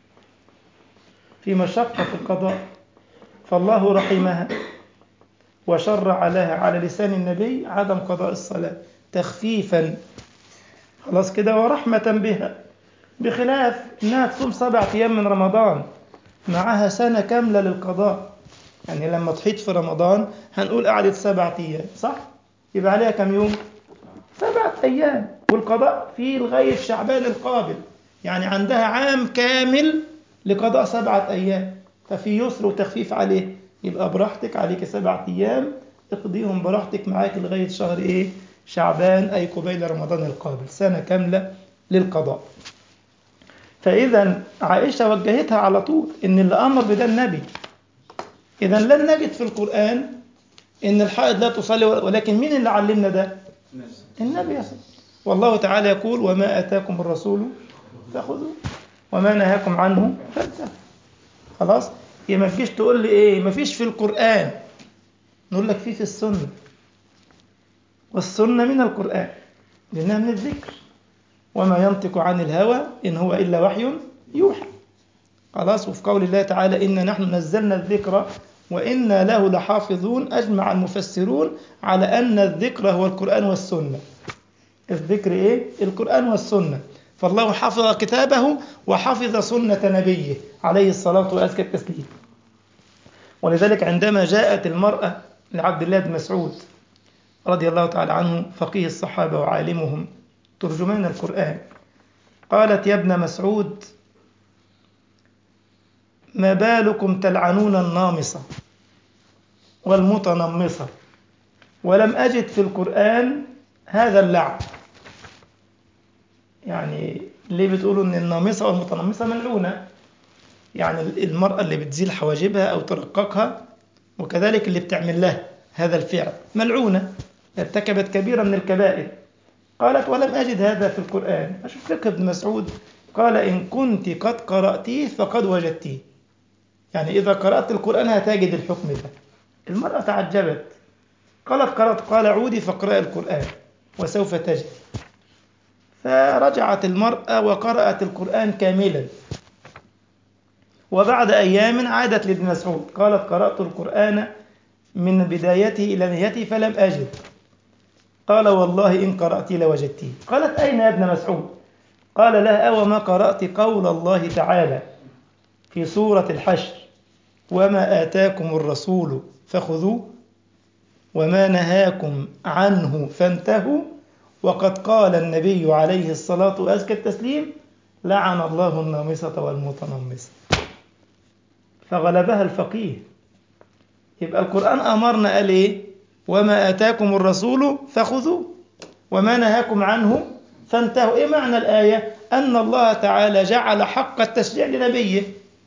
في مشقة في القضاء. فالله رحمها وشرع لها على لسان النبي عدم قضاء الصلاة تخفيفا، خلاص كده، ورحمة بها، بخلاف انها تصوم سبعة ايام من رمضان معها سنة كاملة للقضاء. يعني لما تحيط في رمضان هنقول قعدت سبعة ايام، صح؟ يبقى عليها كم يوم؟ سبعة ايام، والقضاء فيه لغاية شعبان القابل، يعني عندها عام كامل لقضاء سبعة ايام، ففي يسر وتخفيف عليه. يبقى براحتك، عليك سبعة ايام اقضيهم براحتك معاك لغاية شهر ايه؟ شعبان، أي قبيل رمضان القابل، سنة كاملة للقضاء. فإذا عائشة وجهتها على طول إن اللي أمر بده النبي. إذا لن نجد في القرآن إن الحائض لا تصلي، ولكن مين اللي علمنا ده؟ النبي يصلي. والله تعالى يقول وما أتاكم الرسول فخذوه وما نهاكم عنه فانتهوا. خلاص؟ هي ما فيش تقول لي إيه ما فيش في القرآن، نقول لك فيه في السنة، والسنة من القرآن لأنها من الذكر، وما ينطق عن الهوى إن هو إلا وحي يوحى. خلاص. وفي قول الله تعالى إنا نحن نزلنا الذكر وإنا له لحافظون، أجمع المفسرون على أن الذكر هو القرآن والسنة. الذكر إيه؟ القرآن والسنة. فالله حفظ كتابه وحفظ سنة نبيه عليه الصلاة وأزكى التسليم. ولذلك عندما جاءت المرأة لعبد الله بن مسعود رضي الله تعالى عنه فقيه الصحابة وعالمهم ترجمان القرآن، قالت يا ابن مسعود ما بالكم تلعنون النامصة والمتنمصة ولم أجد في القرآن هذا اللعن. يعني ليه بتقولوا أن النامصة والمتنمصة ملعونة؟ يعني المرأة اللي بتزيل حواجبها أو ترققها، وكذلك اللي بتعمل لها هذا الفعل ملعونة، ارتكبت كبيرة من الكبائر. قالت ولم أجد هذا في القرآن. أشوف فقه ابن مسعود قال إن كنت قد قرأتيه فقد وجدتيه، يعني إذا قرأت القرآن هتجد الحكم ده. المرأة تعجبت قالت قرأت، قال عودي فاقرأ القرآن وسوف تجد. فرجعت المرأة وقرأت القرآن كاملا، وبعد أيام عادت لابن مسعود قالت قرأت القرآن من بدايته إلى نهايته فلم أجد. قال والله إن قرأت لوجدتيه. قالت أين يا ابن مسعود؟ قال لها أو ما قرأت قول الله تعالى في سورة الحشر وما آتاكم الرسول فخذوه وما نهاكم عنه فانتهوا، وقد قال النبي عليه الصلاة وأزكى التسليم لعن الله النامصة والمتنمصة. فغلبها الفقيه. يبقى القرآن أمرنا قال إيه؟ وما آتاكم الرسول فخذوه وما نهاكم عنه فانتهوا. إيه معنى الآية؟ أن الله تعالى جعل حق التشريع لنبيه.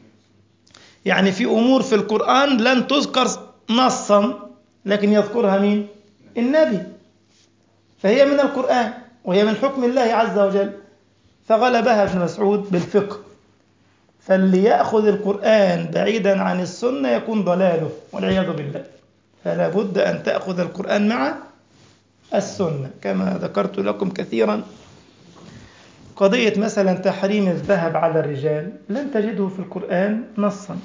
يعني في أمور في القرآن لن تذكر نصا لكن يذكرها مين؟ النبي، فهي من القرآن وهي من حكم الله عز وجل. فغلبها ابن مسعود بالفقه. فاللي يأخذ القرآن بعيدا عن السنة يكون ضلاله والعياذ بالله. فلا بد أن تأخذ القرآن مع السنة. كما ذكرت لكم كثيرا قضية مثلا تحريم الذهب على الرجال لن تجده في القرآن نصا.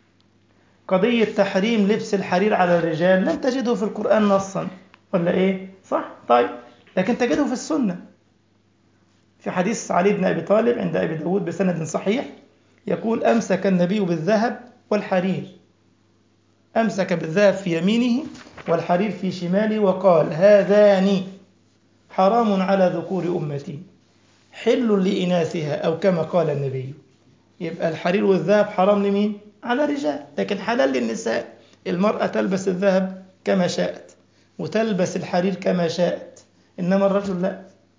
قضية تحريم لبس الحرير على الرجال لن تجده في القرآن نصا، ولا إيه؟ صح؟ طيب، لكن تجده في السنة. في حديث علي بن أبي طالب عند أبي داود بسند صحيح يقول أمسك النبي بالذهب والحرير، أمسك بالذهب في يمينه والحرير في شماله وقال هذان حرام على ذكور أمتي حل لإناثها أو كما قال النبي. يبقى الحرير والذهب حرام لمين؟ على الرجال، لكن حلال للنساء. المرأة تلبس الذهب كما شاءت وتلبس الحرير كما شاءت، إنما الرجل لا.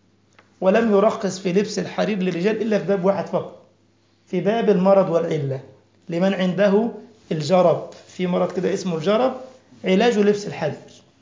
ولم يرخص في لبس الحرير للرجال إلا في باب واحد فقط، في باب المرض والعلة، لمن عنده الجرب. في مرض كده اسمه الجرب علاجه لبس الحرير،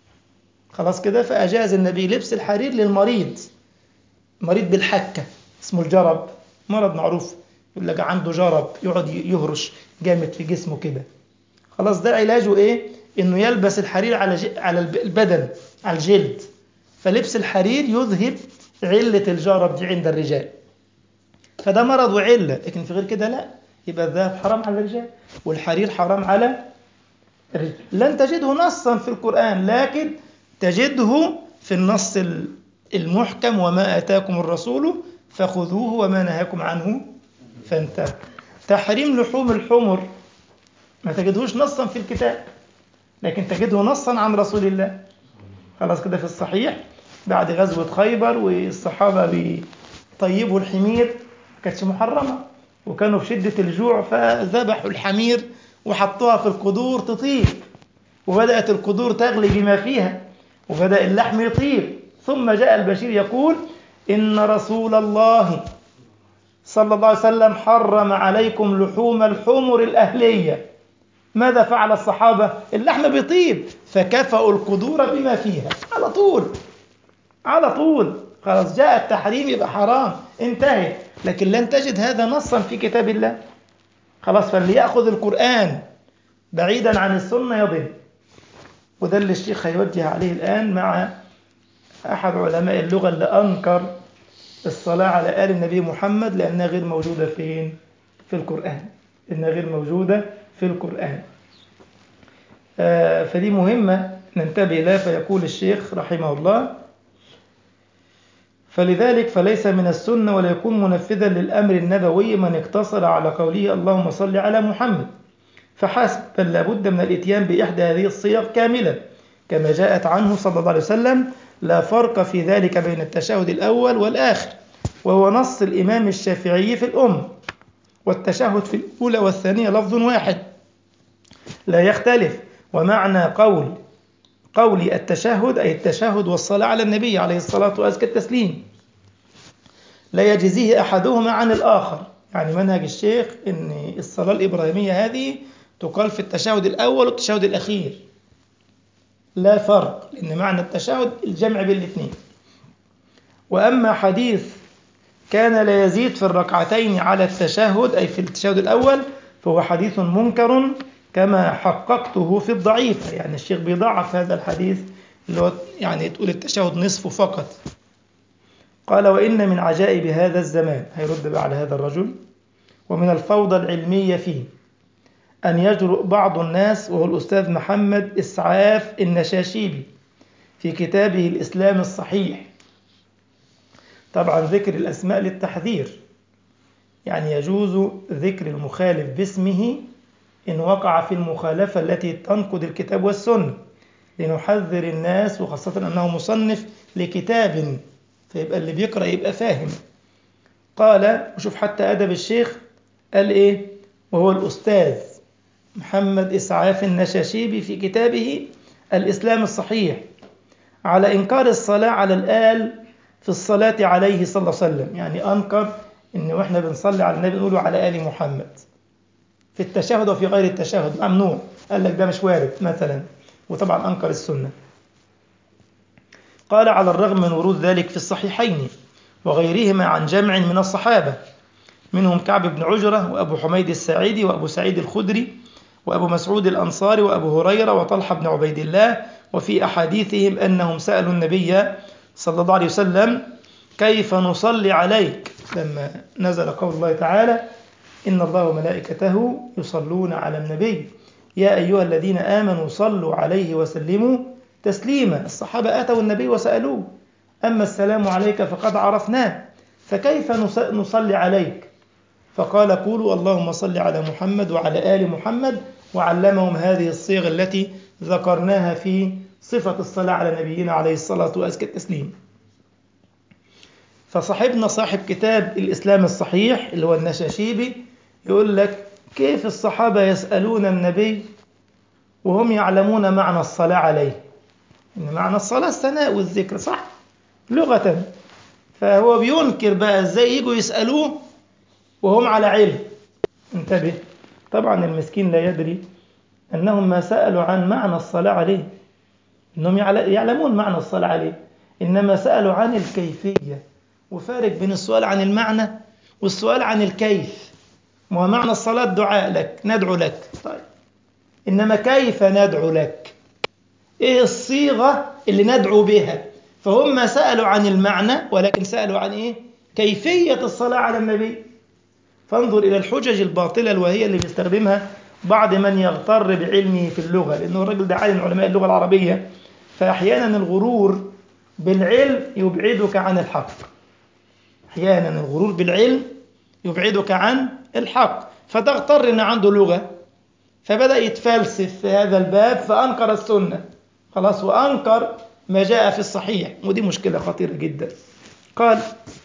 خلاص كده. فأجاز النبي لبس الحرير للمريض، مريض بالحكة اسمه الجرب، مرض معروف، يقول لك عنده جرب يقعد يهرش جامد في جسمه كده، خلاص ده علاجه ايه؟ انه يلبس الحرير على ج... على البدن، على الجلد. فلبس الحرير يذهب علة الجرب دي عند الرجال، فده مرض وعلة. لكن في غير كده لا، يبقى الذهب حرام على الرجال والحرير حرام على الرجال. لن تجده نصا في القرآن، لكن تجده في النص المحكم وما آتاكم الرسول فخذوه وما نهاكم عنه فانتهوا. تحريم لحوم الحمر ما تجدهوش نصا في الكتاب، لكن تجده نصا عن رسول الله، خلاص كده في الصحيح بعد غزوة خيبر والصحابة بيطيبوا الحمير، كانتش محرمة وكانوا في شدة الجوع فذبحوا الحمير وحطوها في القدور تطيب، وبدأت القدور تغلي بما فيها وبدأ اللحم يطيب. ثم جاء البشير يقول إن رسول الله صلى الله عليه وسلم حرم عليكم لحوم الحمر الأهلية. ماذا فعل الصحابة؟ اللحم بيطيب فكفأوا القدور بما فيها على طول، على طول خلاص جاء التحريم يبقى حرام انتهت. لكن لن تجد هذا نصا في كتاب الله، خلاص. فاللي يأخذ القرآن بعيدا عن السنة يضل. وده اللي الشيخ هيوجه عليه الآن مع أحد علماء اللغة اللي أنكر الصلاة على آل النبي محمد لأنها غير موجودة فين؟ في القرآن، إنها غير موجودة في القرآن. آه فدي مهمة ننتبه لها. فيقول الشيخ رحمه الله فلذلك فليس من السنة ولا يكون منفذا للأمر النبوي من اقتصر على قوله اللهم صل على محمد فحسب، بل لابد من الاتيان بإحدى هذه الصيغ كاملة كما جاءت عنه صلى الله عليه وسلم. لا فرق في ذلك بين التشهد الأول والآخر، وهو نص الإمام الشافعي في الأم. والتشهد في الأولى والثانية لفظ واحد لا يختلف. ومعنى قول قولي التشهد أي التشهد والصلاة على النبي عليه الصلاة وأزكى التسليم، لا يجزيه أحدهما عن الآخر. يعني منهج الشيخ أن الصلاة الإبراهيمية هذه تقال في التشهد الأول والتشهد الأخير، لا فرق، لأن معنى التشهد الجمع بين الاثنين. وأما حديث كان لا يزيد في الركعتين على التشهد أي في التشهد الأول فهو حديث منكر كما حققته في الضعيف. يعني الشيخ بيضعف هذا الحديث اللي هو يعني تقول التشهد نصفه فقط. قال وإن من عجائب هذا الزمان، هيرد بقى على هذا الرجل، ومن الفوضى العلمية فيه أن يجرؤ بعض الناس، وهو الأستاذ محمد إسعاف النشاشيبي في كتابه الإسلام الصحيح، طبعا ذكر الأسماء للتحذير، يعني يجوز ذكر المخالف باسمه إن وقع في المخالفة التي تنقض الكتاب والسنة، لنحذر الناس، وخاصة أنه مصنف لكتاب فيبقى اللي بيقرأ يبقى فاهم. قال وشوف حتى أدب الشيخ قال إيه، وهو الأستاذ محمد إسعاف النشاشيبي في كتابه الإسلام الصحيح على إنكار الصلاة على الآل في الصلاة عليه صلى الله عليه وسلم. يعني أنكر إن وإحنا بنصلي على النبي نقوله على آل محمد في التشهد وفي غير التشهد ممنوع، قال لك ده مش وارد مثلا، وطبعا أنكر السنة. قال على الرغم من ورود ذلك في الصحيحين وغيرهما عن جمع من الصحابة، منهم كعب بن عجرة وأبو حميد الساعدي وأبو سعيد الخدري وأبو مسعود الأنصاري وأبو هريرة وطلحة بن عبيد الله، وفي أحاديثهم أنهم سألوا النبي صلى الله عليه وسلم كيف نصلي عليك لما نزل قول الله تعالى إن الله وملائكته يصلون على النبي يا أيها الذين آمنوا صلوا عليه وسلموا تسليما. الصحابة أتوا النبي وسألوه أما السلام عليك فقد عرفناه فكيف نصلي عليك؟ فقال قولوا اللهم صل على محمد وعلى آل محمد، وعلمهم هذه الصيغ التي ذكرناها في صفة الصلاة على نبينا عليه الصلاة وأزكى التسليم. فصاحبنا صاحب كتاب الإسلام الصحيح اللي هو النشاشيبي يقول لك كيف الصحابة يسألون النبي وهم يعلمون معنى الصلاة عليه، إن معنى الصلاة الثناء والذكر صح لغة، فهو بينكر بقى ازاي يجوا يسألوه وهم على علم. انتبه، طبعا المسكين لا يدري أنهم ما سألوا عن معنى الصلاة عليه، أنهم يعلمون معنى الصلاة عليه، إنما سألوا عن الكيفية، وفارق بين السؤال عن المعنى والسؤال عن الكيف. ما معنى الصلاة دعاء لك ندعو لك، طيب إنما كيف ندعو لك، إيه الصيغة اللي ندعو بها؟ فهم ما سألوا عن المعنى ولكن سألوا عن إيه؟ كيفية الصلاة على النبي. فانظر إلى الحجج الباطلة الوهية اللي بيستخدمها بعض من يغتر بعلمه في اللغة، لأنه الرجل ده عالم علماء اللغة العربية، فأحيانا الغرور بالعلم يبعدك عن الحق، أحيانا الغرور بالعلم يبعدك عن الحق، فتغتر أن عنده لغة فبدأ يتفلسف في هذا الباب فأنكر السنة خلاص، وأنكر ما جاء في الصحيح، ودي مشكلة خطيرة جدا. قال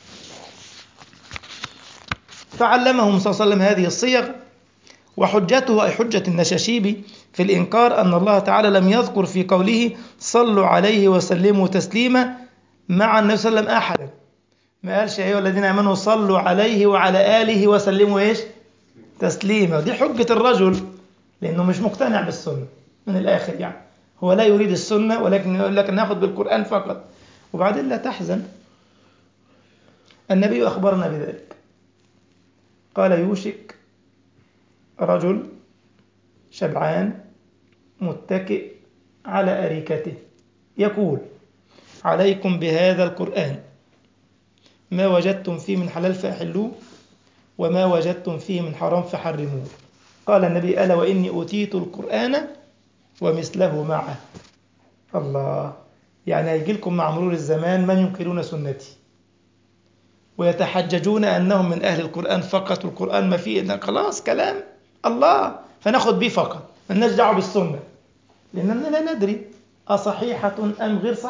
فعلمهم صلى الله عليه وسلم هذه الصيغ، وحجته أي حجة النشاشيبي في الإنكار أن الله تعالى لم يذكر في قوله صلوا عليه وسلموا تسليما مع النبي صلى الله عليه وسلم أحدا، ما قالش أيها الذين آمنوا صلوا عليه وعلى آله وسلموا إيش تسليما. دي حجة الرجل لأنه مش مقتنع بالسنة من الآخر، يعني هو لا يريد السنة ولكن يقول لك ناخذ بالقرآن فقط. وبعدين لا تحزن، النبي أخبرنا بذلك، قال يوشك رجل شبعان متكئ على أريكته يقول عليكم بهذا القرآن ما وجدتم فيه من حلال فأحلوه وما وجدتم فيه من حرام فحرموه. قال النبي ألا وإني أوتيت القرآن ومثله معه. الله، يعني هيجي لكم مع مرور الزمان من ينكرون سنتي ويتحججون أنهم من أهل القرآن فقط، والقرآن ما فيه إلا خلاص كلام الله فناخد به فقط، مالناش دعوه بالسنة لأننا لا ندري أصحيحة أم غير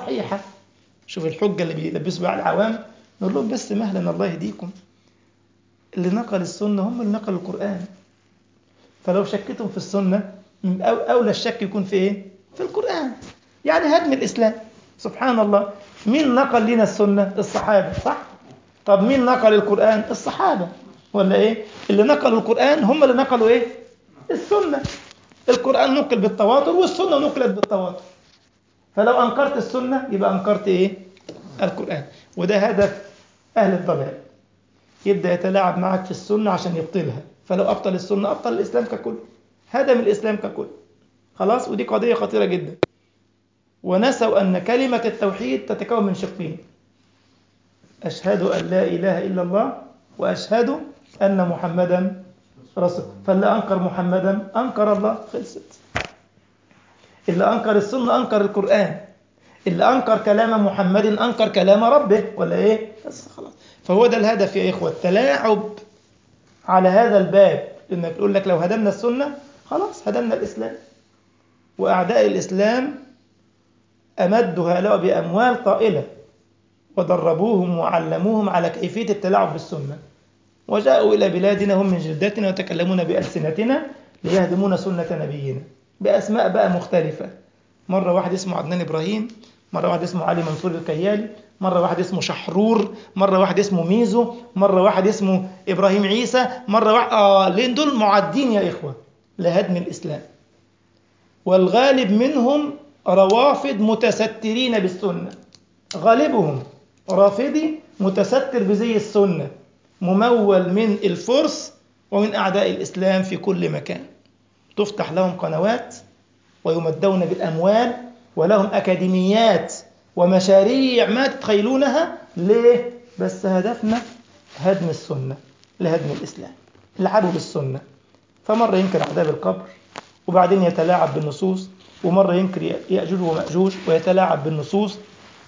اللي نقل السنة هم اللي نقلوا القرآن. فلو شكتم في السنة أولى الشك يكون في إيه؟ في القرآن. يعني هدم الإسلام. سبحان الله، مين نقل لنا السنة؟ الصحابة، صح؟ طب مين نقل القرآن؟ الصحابة، ولا إيه؟ اللي نقلوا القرآن هم اللي نقلوا إيه؟ السنة. القرآن نقل بالتواتر والسنة نقلت بالتواتر. فلو أنكرت السنة يبقى أنكرت إيه؟ القرآن. وده هدف أهل الضلال، يبدأ يتلاعب معك في السنة عشان يبطلها. فلو أبطل السنة أبطل الإسلام ككل، هدم الإسلام ككل. خلاص. ودي قضية خطيرة جدا. ونسوا أن كلمة التوحيد تتكون من شقين: أشهد أن لا إله إلا الله وأشهد أن محمدا رسول. فاللي أنكر محمدا أنكر الله، خلصت. اللي أنكر السنة أنكر القرآن، اللي أنكر كلام محمد أنكر كلام ربه، ولا إيه؟ بس خلاص. فهو ده الهدف يا إخوة، التلاعب على هذا الباب. إنك تقول لك لو هدمنا السنة خلاص هدمنا الإسلام. وأعداء الإسلام أمدوا هؤلاء بأموال طائلة ودربوهم وعلموهم على كيفية التلاعب بالسنة، وجاءوا إلى بلادنا هم من جلدتنا وتكلمون بألسنتنا ليهدمون سنة نبينا بأسماء بقى مختلفة. مرة واحد اسمه عدنان إبراهيم، مرة واحد اسمه علي منصور الكيالي، مرة واحد اسمه شحرور، مرة واحد اسمه ميزو، مرة واحد اسمه إبراهيم عيسى، مرة واحد آه لين دول معدين يا إخوة لهدم الإسلام. والغالب منهم روافض متسترين بالسنة، غالبهم رافضي متستر بزي السنة، ممول من الفرس ومن أعداء الإسلام في كل مكان. تفتح لهم قنوات ويمدون بالأموال، ولهم أكاديميات ومشاريع ما تتخيلونها. ليه؟ بس هدفنا هدم السنة، لهدم الإسلام. لعبوا بالسنة. فمرة ينكر عذاب القبر وبعدين يتلاعب بالنصوص، ومرة ينكر يأجوج ومأجوج ويتلاعب بالنصوص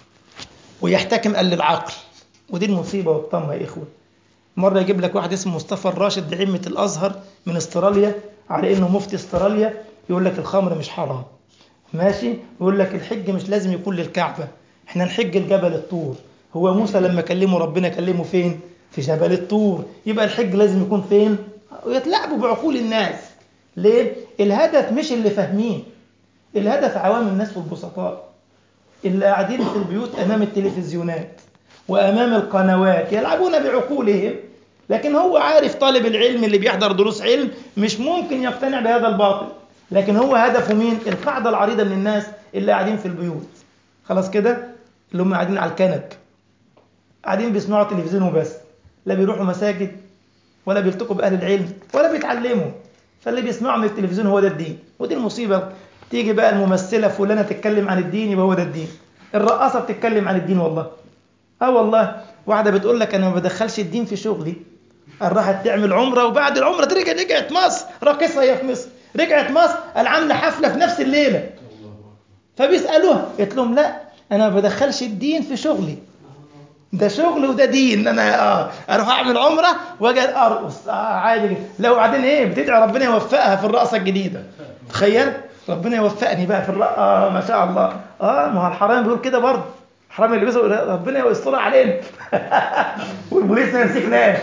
ويحتكم قل العقل. ودي المصيبة والطمة يا إخوة. مرة يجيب لك واحد اسمه مصطفى الراشد بعمة الأزهر من استراليا على إنه مفتي استراليا، يقول لك الخمر مش حرام، ماشي. يقول لك الحج مش لازم يكون للكعبة، احنا نحج الجبل الطور. هو موسى لما كلمه ربنا كلمه فين؟ في جبل الطور. يبقى الحج لازم يكون فين؟ ويتلعبوا بعقول الناس. ليه؟ الهدف مش اللي فاهمين، الهدف عوام الناس والبسطاء اللي قاعدين في البيوت أمام التلفزيونات وأمام القنوات يلعبون بعقولهم. لكن هو عارف طالب العلم اللي بيحضر دروس علم مش ممكن يقتنع بهذا الباطل. لكن هو هدفه مين؟ القاعدة العريضة من الناس اللي قاعدين في البيوت، خلاص كده، اللي هم قاعدين على الكنب، قاعدين بيسمعوا تلفزيون وبس، لا بيروحوا مساجد ولا بيلتقوا بأهل العلم ولا بيتعلموا. فاللي بيسمعوا من التلفزيون هو ده الدين. ودي المصيبة. تيجي بقى الممثلة فلانة تتكلم عن الدين يبقى هو ده الدين. الرقاصة بتتكلم عن الدين، والله اه والله. واحدة بتقول لك أنا ما بدخلش الدين في شغلي، راحت تعمل عمرة وبعد العمرة ترجع رجعت مصر، راقصة هي في مصر، رجعت مصر قال عاملة حفلة في نفس الليلة. فبيسألوها قالت لهم لا أنا ما بدخلش الدين في شغلي، ده شغل وده دين. أنا آه أروح أعمل عمرة وأجي أرقص آه عادي جدا. لو بعدين إيه بتدعي ربنا يوفقها في الرقصة الجديدة. تخيل ربنا يوفقني بقى في الرقصة. آه ما شاء الله. آه ما هو الحرام بيقول كده برضه، الحرام اللي بيسأل ربنا يستر علينا والبوليس ما يمسكناش.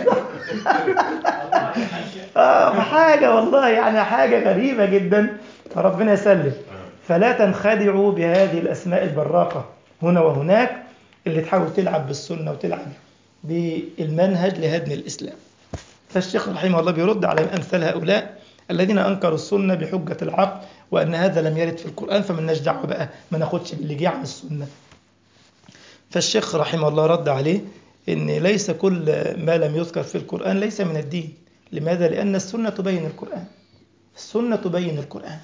آه حاجة والله يعني حاجة غريبة جدا. فربنا يسلم. فلا تنخدعوا بهذه الأسماء البراقة هنا وهناك اللي تحاول تلعب بالسنة وتلعب بالمنهج لهدم الإسلام. فالشيخ رحمه الله بيرد على أمثال هؤلاء الذين أنكروا السنة بحجة العقل وأن هذا لم يرد في القرآن، فمن دعوة بقى ما ناخدش باللي جه عن السنة. فالشيخ رحمه الله رد عليه إن ليس كل ما لم يذكر في القرآن ليس من الدين. لماذا؟ لأن السنة تبين القرآن، السنة تبين القرآن.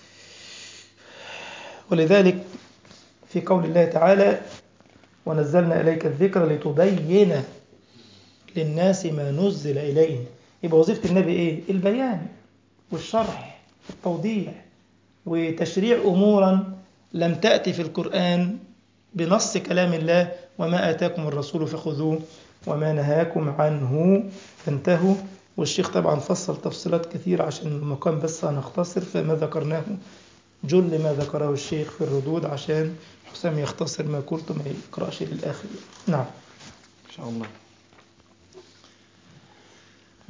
ولذلك في قول الله تعالى ونزلنا إليك الذكر لتبين للناس ما نزل إليهم. يبقى وظيفة النبي إيه؟ البيان والشرح والتوضيح وتشريع أمورا لم تأتي في القرآن بنص كلام الله. وما آتاكم الرسول فخذوه وما نهاكم عنه فانتهوا. والشيخ طبعا فصل تفصيلات كثيرة عشان المقام بس هنختصر، فما ذكرناه جل ما ذكره الشيخ في الردود عشان حسام يختصر ما قلت ما يقرأش للآخر. نعم إن شاء الله.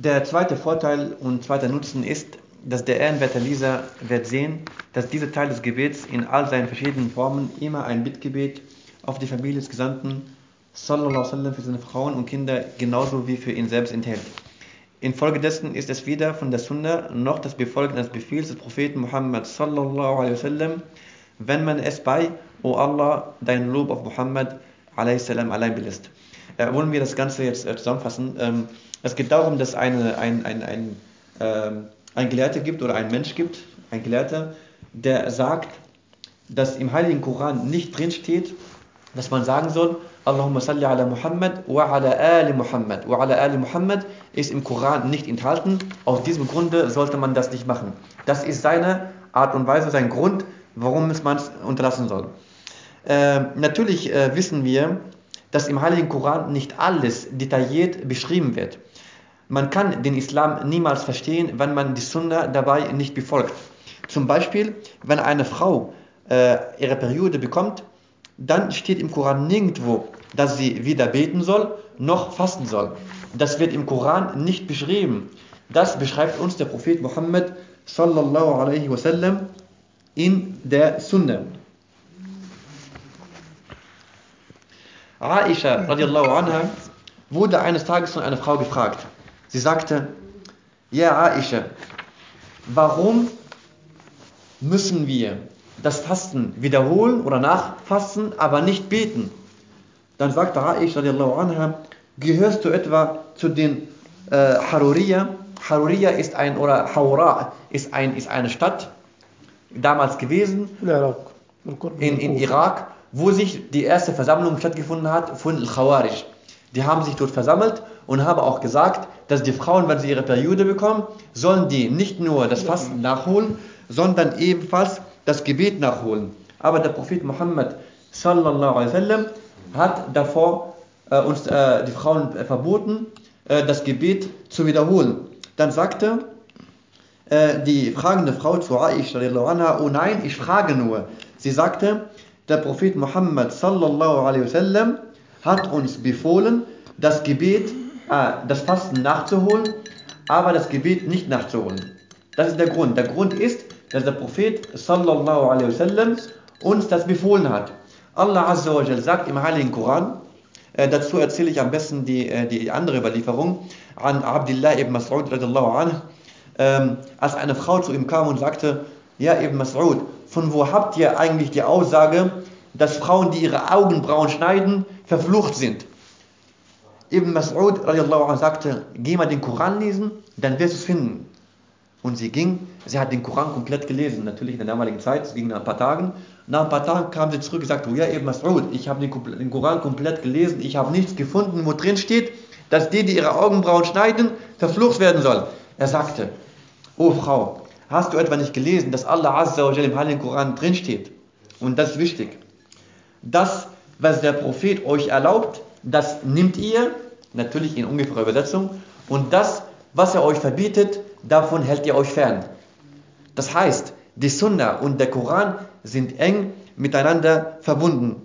Der zweite Vorteil und zweiter Nutzen ist, dass der ehrenwerte Leser wird sehen, dass dieser Teil des Gebets in all seinen verschiedenen Formen immer ein Bittgebet auf die Familie des Gesandten sallallahu alaihi wasallam für seine Frauen und Kinder genauso wie für ihn selbst enthält. Infolgedessen ist es weder von der Sunna noch das Befolgen des Befehls des Propheten Muhammad sallallahu alaihi wasallam, wenn man es bei O Allah, dein Lob auf Muhammad alaihi salam allein belässt. Äh, wollen wir das Ganze jetzt äh, zusammenfassen? Ähm, es geht darum, dass eine, ein, ein, ein, ähm, ein Gelehrter gibt oder ein Mensch gibt, ein Gelehrter, der sagt, dass im Heiligen Koran nicht drin steht, dass man sagen soll, Allahumma salli ala Muhammad wa ala ali Muhammad. Wa ala ali Muhammad ist im Koran nicht enthalten. Aus diesem Grunde sollte man das nicht machen. Das ist seine Art und Weise, sein Grund, warum es man es unterlassen soll. Äh, natürlich äh, wissen wir, dass im Heiligen Koran nicht alles detailliert beschrieben wird. Man kann den Islam niemals verstehen, wenn man die Sunna dabei nicht befolgt. Zum Beispiel, wenn eine Frau äh, ihre Periode bekommt, dann steht im Koran nirgendwo, dass sie weder beten soll, noch fasten soll. Das wird im Koran nicht beschrieben. Das beschreibt uns der Prophet Muhammad sallallahu alaihi wasallam in der Sunna. Aisha radiallahu anha wurde eines Tages von einer Frau gefragt. Sie sagte, ja Aisha, warum müssen wir das Fasten wiederholen oder nachfasten, aber nicht beten? Dann sagte Aisha radiallahu anha, gehörst du etwa zu den äh, Haruriya? Haruriya ist ein, oder Haura ist, ein, ist eine Stadt, damals gewesen, in, in Irak, wo sich die erste Versammlung stattgefunden hat von Al-Khawarij. Die haben sich dort versammelt und haben auch gesagt, dass die Frauen, wenn sie ihre Periode bekommen, sollen die nicht nur das Fasten nachholen, sondern ebenfalls das Gebet nachholen. Aber der Prophet Muhammad sallallahu alaihi wasallam hat davor äh, uns äh, die Frauen äh, verboten, äh, das Gebet zu wiederholen. Dann sagte äh, die fragende Frau zu Aisha radiallahu anha, oh nein, ich frage nur. Sie sagte, der Prophet Muhammad sallallahu alaihi wasallam hat uns befohlen, das Gebet, äh, das Fasten nachzuholen, aber das Gebet nicht nachzuholen. Das ist der Grund. Der Grund ist, dass der Prophet sallallahu alaihi wasallam uns das befohlen hat. Allah Azza wa Jal sagt im Heiligen Koran, äh, dazu erzähle ich am besten die, äh, die andere Überlieferung, an Abdullah ibn Mas'ud radiallahu anhu, ähm, als eine Frau zu ihm kam und sagte, ja ibn Mas'ud, von wo habt ihr eigentlich die Aussage, dass Frauen, die ihre Augenbrauen schneiden, verflucht sind? Ibn Mas'ud radiallahu anhu sagte, geh mal den Koran lesen, dann wirst du es finden. Und sie ging, sie hat den Koran komplett gelesen, natürlich in der damaligen Zeit, es ging nach ein paar Tagen. Nach ein paar Tagen kam sie zurück und sagte, oh ja, Ibn Mas'ud, ich habe den, den Koran komplett gelesen, ich habe nichts gefunden, wo drin steht, dass die, die ihre Augenbrauen schneiden, verflucht werden soll. Er sagte, oh Frau, hast du etwa nicht gelesen, dass Allah Azza wa Jalla im Heiligen Koran drin steht? Und das ist wichtig. Das, was der Prophet euch erlaubt, das nimmt ihr, natürlich in ungefährer Übersetzung, und das, was er euch verbietet, davon hält ihr euch fern. Das heißt, die Sunna und der Koran sind eng miteinander verbunden.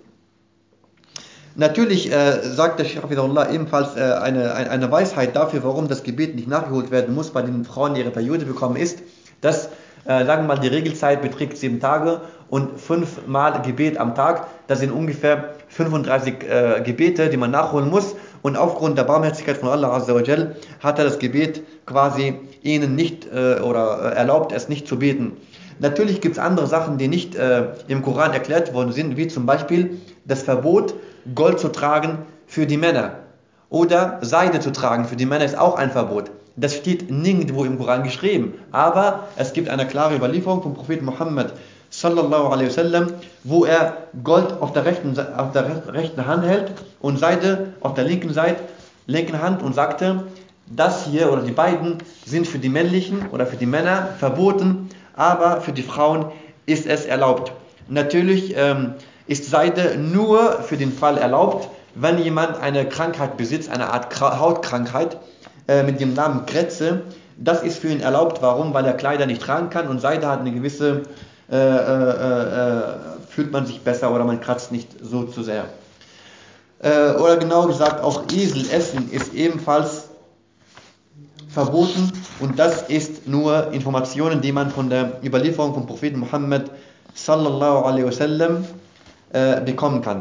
Natürlich äh, sagt der Shaykh Hafidhullah ebenfalls äh, eine, eine Weisheit dafür, warum das Gebet nicht nachgeholt werden muss bei den Frauen, die ihre Periode bekommen, ist, dass, äh, sagen wir mal, die Regelzeit beträgt sieben Tage und fünfmal Gebet am Tag. Das sind ungefähr fünfunddreißig äh, Gebete, die man nachholen muss. Und aufgrund der Barmherzigkeit von Allah Azza wa Jal hat er das Gebet quasi ihnen nicht äh, oder äh, erlaubt, es nicht zu beten. Natürlich gibt es andere Sachen, die nicht äh, im Koran erklärt worden sind, wie zum Beispiel das Verbot, Gold zu tragen für die Männer. Oder Seide zu tragen für die Männer ist auch ein Verbot. Das steht nirgendwo im Koran geschrieben. Aber es gibt eine klare Überlieferung vom Propheten Muhammad sallallahu alaihi wasallam, wo er Gold auf der rechten, auf der rechten Hand hält und Seide auf der linken Seite, linken Hand und sagte, das hier oder die beiden sind für die männlichen oder für die Männer verboten, aber für die Frauen ist es erlaubt. Natürlich ähm, ist Seide nur für den Fall erlaubt, wenn jemand eine Krankheit besitzt, eine Art Hautkrankheit äh, mit dem Namen Krätze. Das ist für ihn erlaubt. Warum? Weil er Kleider nicht tragen kann und Seide hat eine gewisse, äh, äh, äh, fühlt man sich besser oder man kratzt nicht so zu sehr. Äh, oder genau gesagt, auch Esel essen ist ebenfalls verboten und das ist nur Informationen, die man von der Überlieferung vom Propheten Muhammad sallallahu alaihi wasallam äh, bekommen kann.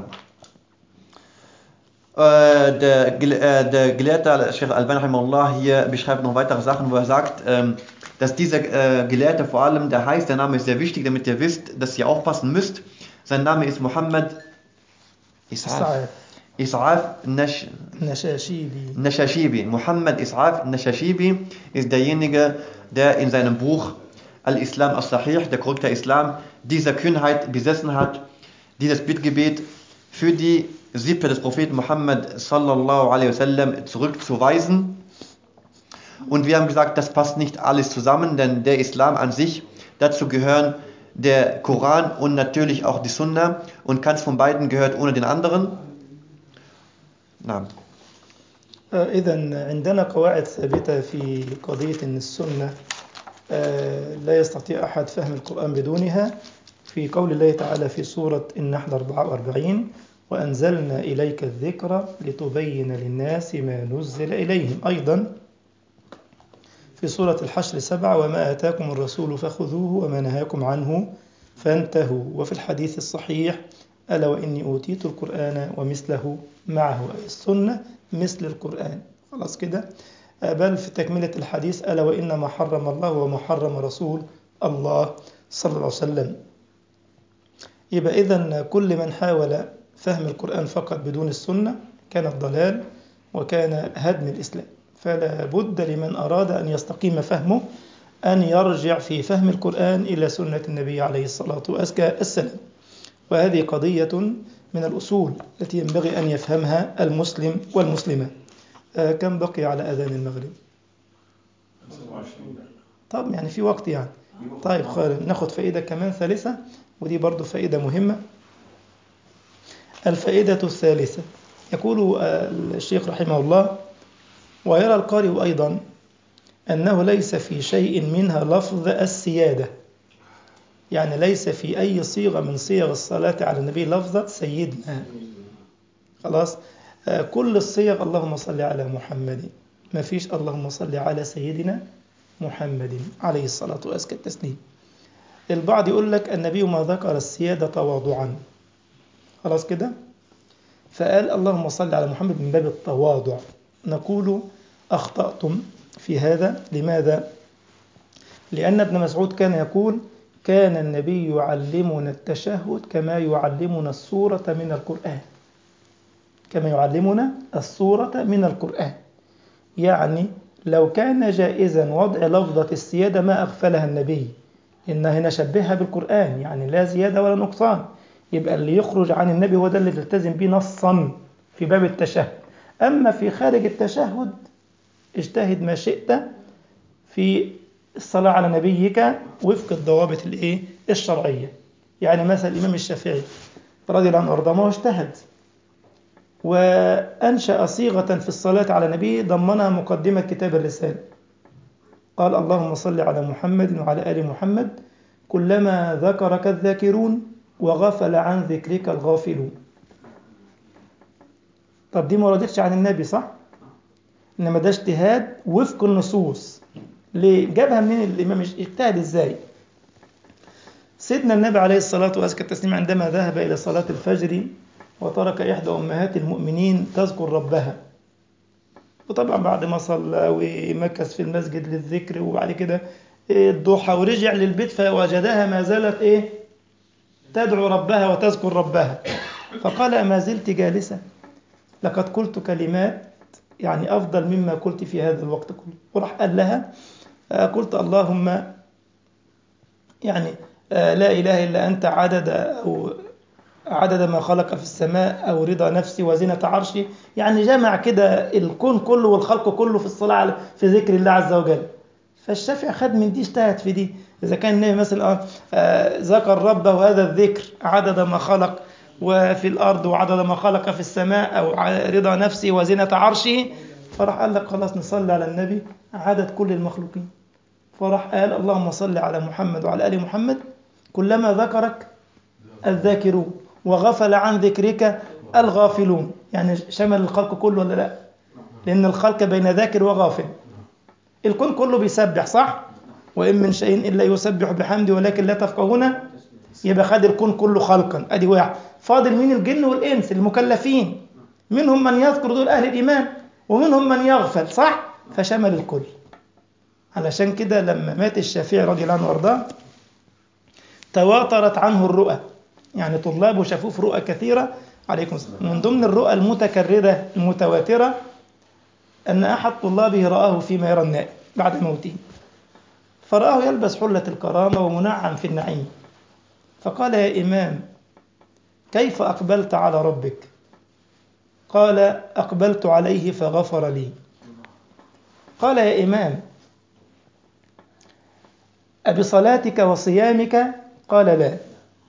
Äh, der, äh, der Gelehrte Sheikh Al-Albani rahimahullah hier beschreibt noch weitere Sachen, wo er sagt, ähm, dass dieser äh, Gelehrte vor allem, der heißt, der Name ist sehr wichtig, damit ihr wisst, dass ihr aufpassen müsst. Sein Name ist Muhammad Is'af. Is'af Nash, Nashashibi. Nashashibi. Muhammad Is'af Nashashibi ist derjenige, der in seinem Buch Al-Islam As-Sahih, der korrekte Islam, diese Kühnheit besessen hat, dieses Bittgebet für die Sippe des Propheten Muhammad sallallahu alaihi wasallam zurückzuweisen. Und wir haben gesagt, das passt nicht alles zusammen, denn der Islam an sich, dazu gehören der Koran und natürlich auch die Sunna und keins von beiden gehört ohne den anderen. نعم. إذا عندنا قواعد ثابتة في قضية أن السنة لا يستطيع أحد فهم القرآن بدونها. في قول الله تعالى في سورة النحل أربعة وأربعين وأنزلنا إليك الذكر لتبين للناس ما نزل إليهم. أيضا في سورة الحشر سبعة وما آتاكم الرسول فخذوه وما نهاكم عنه فانتهوا. وفي الحديث الصحيح ألا وإني أوتيت القرآن ومثله معه، أي السنة مثل القرآن. خلاص كده. بل في تكملة الحديث ألا وإن ما حرم الله وما حرم رسول الله صلى الله عليه وسلم. يبقى إذن كل من حاول فهم القرآن فقط بدون السنة كان الضلال وكان هدم الإسلام. فلا بد لمن أراد أن يستقيم فهمه أن يرجع في فهم القرآن إلى سنة النبي عليه الصلاة والسلام. وهذه قضية من الأصول التي ينبغي أن يفهمها المسلم والمسلمة. آه كم بقي على أذان المغرب؟ طب يعني في وقت يعني. طيب خير، ناخد فائدة كمان ثالثة، ودي برضو فائدة مهمة. الفائدة الثالثة يقول الشيخ رحمه الله: ويرى القارئ أيضا أنه ليس في شيء منها لفظ السيادة، يعني ليس في أي صيغة من صيغ الصلاة على النبي لفظة سيدنا. خلاص، كل الصيغ اللهم صل على محمد، ما فيش اللهم صل على سيدنا محمد عليه الصلاة وأزكى التسليم. البعض يقول لك النبي ما ذكر السيادة تواضعا، خلاص كده، فقال اللهم صل على محمد من باب التواضع. نقول أخطأتم في هذا. لماذا؟ لأن ابن مسعود كان يقول كان النبي يعلمنا التشهد كما يعلمنا السورة من القرآن، كما يعلمنا السورة من القرآن. يعني لو كان جائزا وضع لفظة السيادة ما أغفلها النبي، إن هنا شبهها بالقرآن، يعني لا زيادة ولا نقصان. يبقى اللي يخرج عن النبي هو ده اللي تلتزم به نصا في باب التشهد. أما في خارج التشهد اجتهد ما شئت في الصلاة على نبيك وفق الضوابط الايه الشرعية. يعني مثلا الإمام الشافعي رضي الله عنه وارضاه ما هو اجتهد وأنشأ صيغة في الصلاة على نبيه ضمنها مقدمة كتاب الرسالة. قال اللهم صل على محمد وعلى آل محمد كلما ذكرك الذاكرون وغفل عن ذكرك الغافلون. طب دي ما وردتش عن النبي صح؟ إنما ده اجتهاد وفق النصوص. ليه؟ جابها منين الإمام؟ اجتهد إزاي؟ سيدنا النبي عليه الصلاة والسلام عندما ذهب إلى صلاة الفجر وترك إحدى أمهات المؤمنين تذكر ربها، وطبعا بعد ما صلى ومكث في المسجد للذكر وبعد كده الضحى ورجع للبيت فوجدها ما زالت إيه؟ تدعو ربها وتذكر ربها. فقال أما زلت جالسة؟ لقد قلت كلمات يعني أفضل مما قلت في هذا الوقت كله. وراح قال لها قلت اللهم يعني لا إله إلا أنت عدد أو عدد ما خلق في السماء أو رضا نفسي وزنة عرشي. يعني جمع كده الكون كله والخلق كله في الصلاة في ذكر الله عز وجل. فالشافعي خد من دي اجتهد في دي. إذا كان النبي مثلا ذكر ربه هذا الذكر عدد ما خلق وفي الأرض وعدد ما خلق في السماء أو رضا نفسي وزنة عرشه، فراح قال لك خلاص نصلي على النبي عدد كل المخلوقين. فراح قال اللهم صل على محمد وعلى آل محمد كلما ذكرك الذاكرون وغفل عن ذكرك الغافلون. يعني شمل الخلق كله ولا لا؟ لأن الخلق بين ذاكر وغافل. الكون كله بيسبح صح؟ وإن من شيء إلا يسبح بحمده ولكن لا تفقهون. يبقى خد الكون كله خلقا، أدي واحد. فاضل مين؟ الجن والإنس المكلفين، منهم من يذكر دول أهل الإيمان ومنهم من يغفل صح؟ فشمل الكل. علشان كده لما مات الشافعي رضي الله عنه وارضاه تواترت عنه الرؤى، يعني طلابه شافوه في رؤى كثيرة عليكم السلام. من ضمن الرؤى المتكررة المتواترة أن أحد طلابه رآه فيما يرى النائم بعد موته، فرآه يلبس حلة الكرامة ومنعم في النعيم، فقال يا إمام كيف أقبلت على ربك؟ قال أقبلت عليه فغفر لي. قال يا إمام أبصلاتك وصيامك؟ قال لا.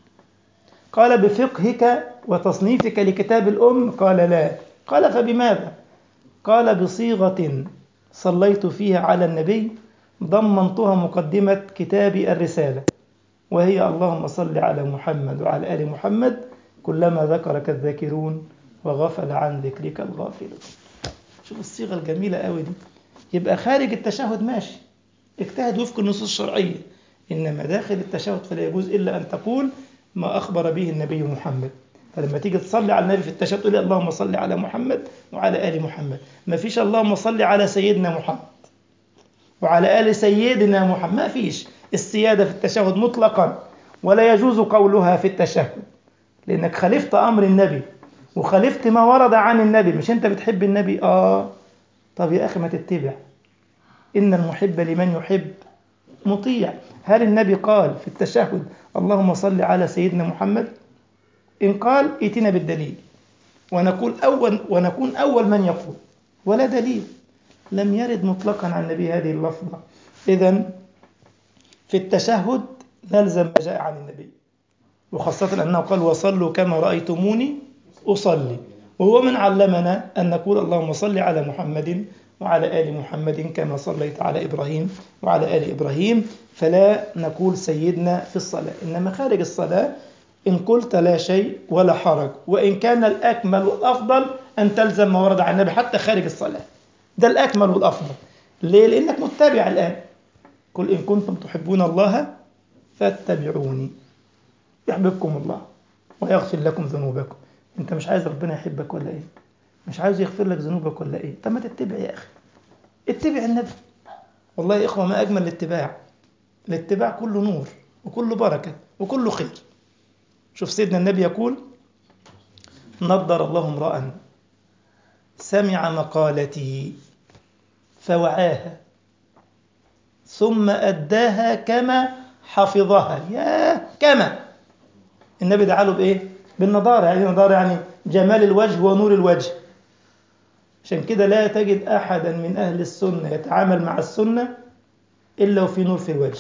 قال بفقهك وتصنيفك لكتاب الأم؟ قال لا. قال فبماذا؟ قال بصيغة صليت فيها على النبي ضمنتها مقدمة كتاب الرسالة، وهي اللهم صل على محمد وعلى آل محمد كلما ذكرك الذاكرون وغفل عن ذكرك الغافلون. شوف الصيغة الجميلة قوي دي. يبقى خارج التشهد ماشي، اجتهد وفق النصوص الشرعية، إنما داخل التشهد فلا يجوز إلا أن تقول ما أخبر به النبي محمد. فلما تيجي تصلي على النبي في التشهد تقول اللهم صل على محمد وعلى آل محمد، ما فيش اللهم صل على سيدنا محمد وعلى آل سيدنا محمد، ما فيش السيادة في التشهد مطلقا، ولا يجوز قولها في التشهد، لأنك خالفت أمر النبي وخالفت ما ورد عن النبي. مش أنت بتحب النبي؟ آه طب يا أخي ما تتبع، إن المحب لمن يحب مطيع. هل النبي قال في التشهد اللهم صل على سيدنا محمد؟ إن قال ائتنا بالدليل ونقول أول ونكون أول من يقول، ولا دليل، لم يرد مطلقا عن النبي هذه اللفظة. إذن في التشهد نلزم ما جاء عن النبي، وخاصة أنه قال وصلوا كما رأيتموني أصلي، وهو من علمنا أن نقول اللهم صل على محمد وعلى آل محمد كما صليت على إبراهيم وعلى آل إبراهيم، فلا نقول سيدنا في الصلاة. إنما خارج الصلاة إن قلت لا شيء ولا حرج، وإن كان الأكمل والأفضل أن تلزم ما ورد عن النبي حتى خارج الصلاة، ده الأكمل والأفضل. ليه؟ لأنك متبع الآن. قل إن كنتم تحبون الله فاتبعوني يحببكم الله ويغفر لكم ذنوبكم. أنت مش عايز ربنا يحبك ولا إيه؟ مش عايز يغفر لك ذنوبك ولا إيه؟ طب ما تتبع يا أخي، اتبع النبي. والله يا إخوة ما أجمل الاتباع. الاتباع كله نور وكله بركة وكله خير. شوف سيدنا النبي يقول نضر الله امرأ سمع مقالتي فوعاها ثم أداها كما حفظها. يا كما النبي دعاله بإيه؟ بالنضارة. يعني نضارة يعني جمال الوجه ونور الوجه. عشان كده لا تجد أحدا من أهل السنة يتعامل مع السنة إلا وفي نور في الوجه.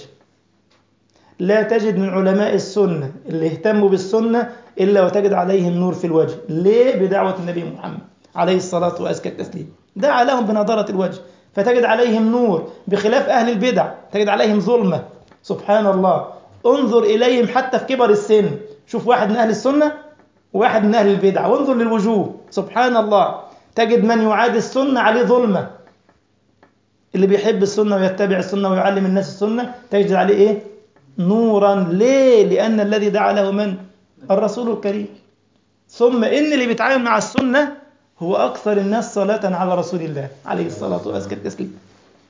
لا تجد من علماء السنة اللي يهتموا بالسنة إلا وتجد عليهم نور في الوجه. ليه؟ بدعوة النبي محمد عليه الصلاة وأزكى التسليم، دعا لهم بنضارة الوجه فتجد عليهم نور، بخلاف أهل البدع تجد عليهم ظلمة. سبحان الله، انظر إليهم حتى في كبر السن. شوف واحد من أهل السنة وواحد من أهل البدع وانظر للوجوه، سبحان الله، تجد من يعادي السنة عليه ظلمة. اللي بيحب السنة ويتبع السنة ويعلم الناس السنة تجد عليه إيه؟ نورا. ليه؟ لأن الذي دعا له من؟ الرسول الكريم. ثم إن اللي بيتعامل مع السنة هو أكثر الناس صلاة على رسول الله عليه الصلاة وأزكى التسليم.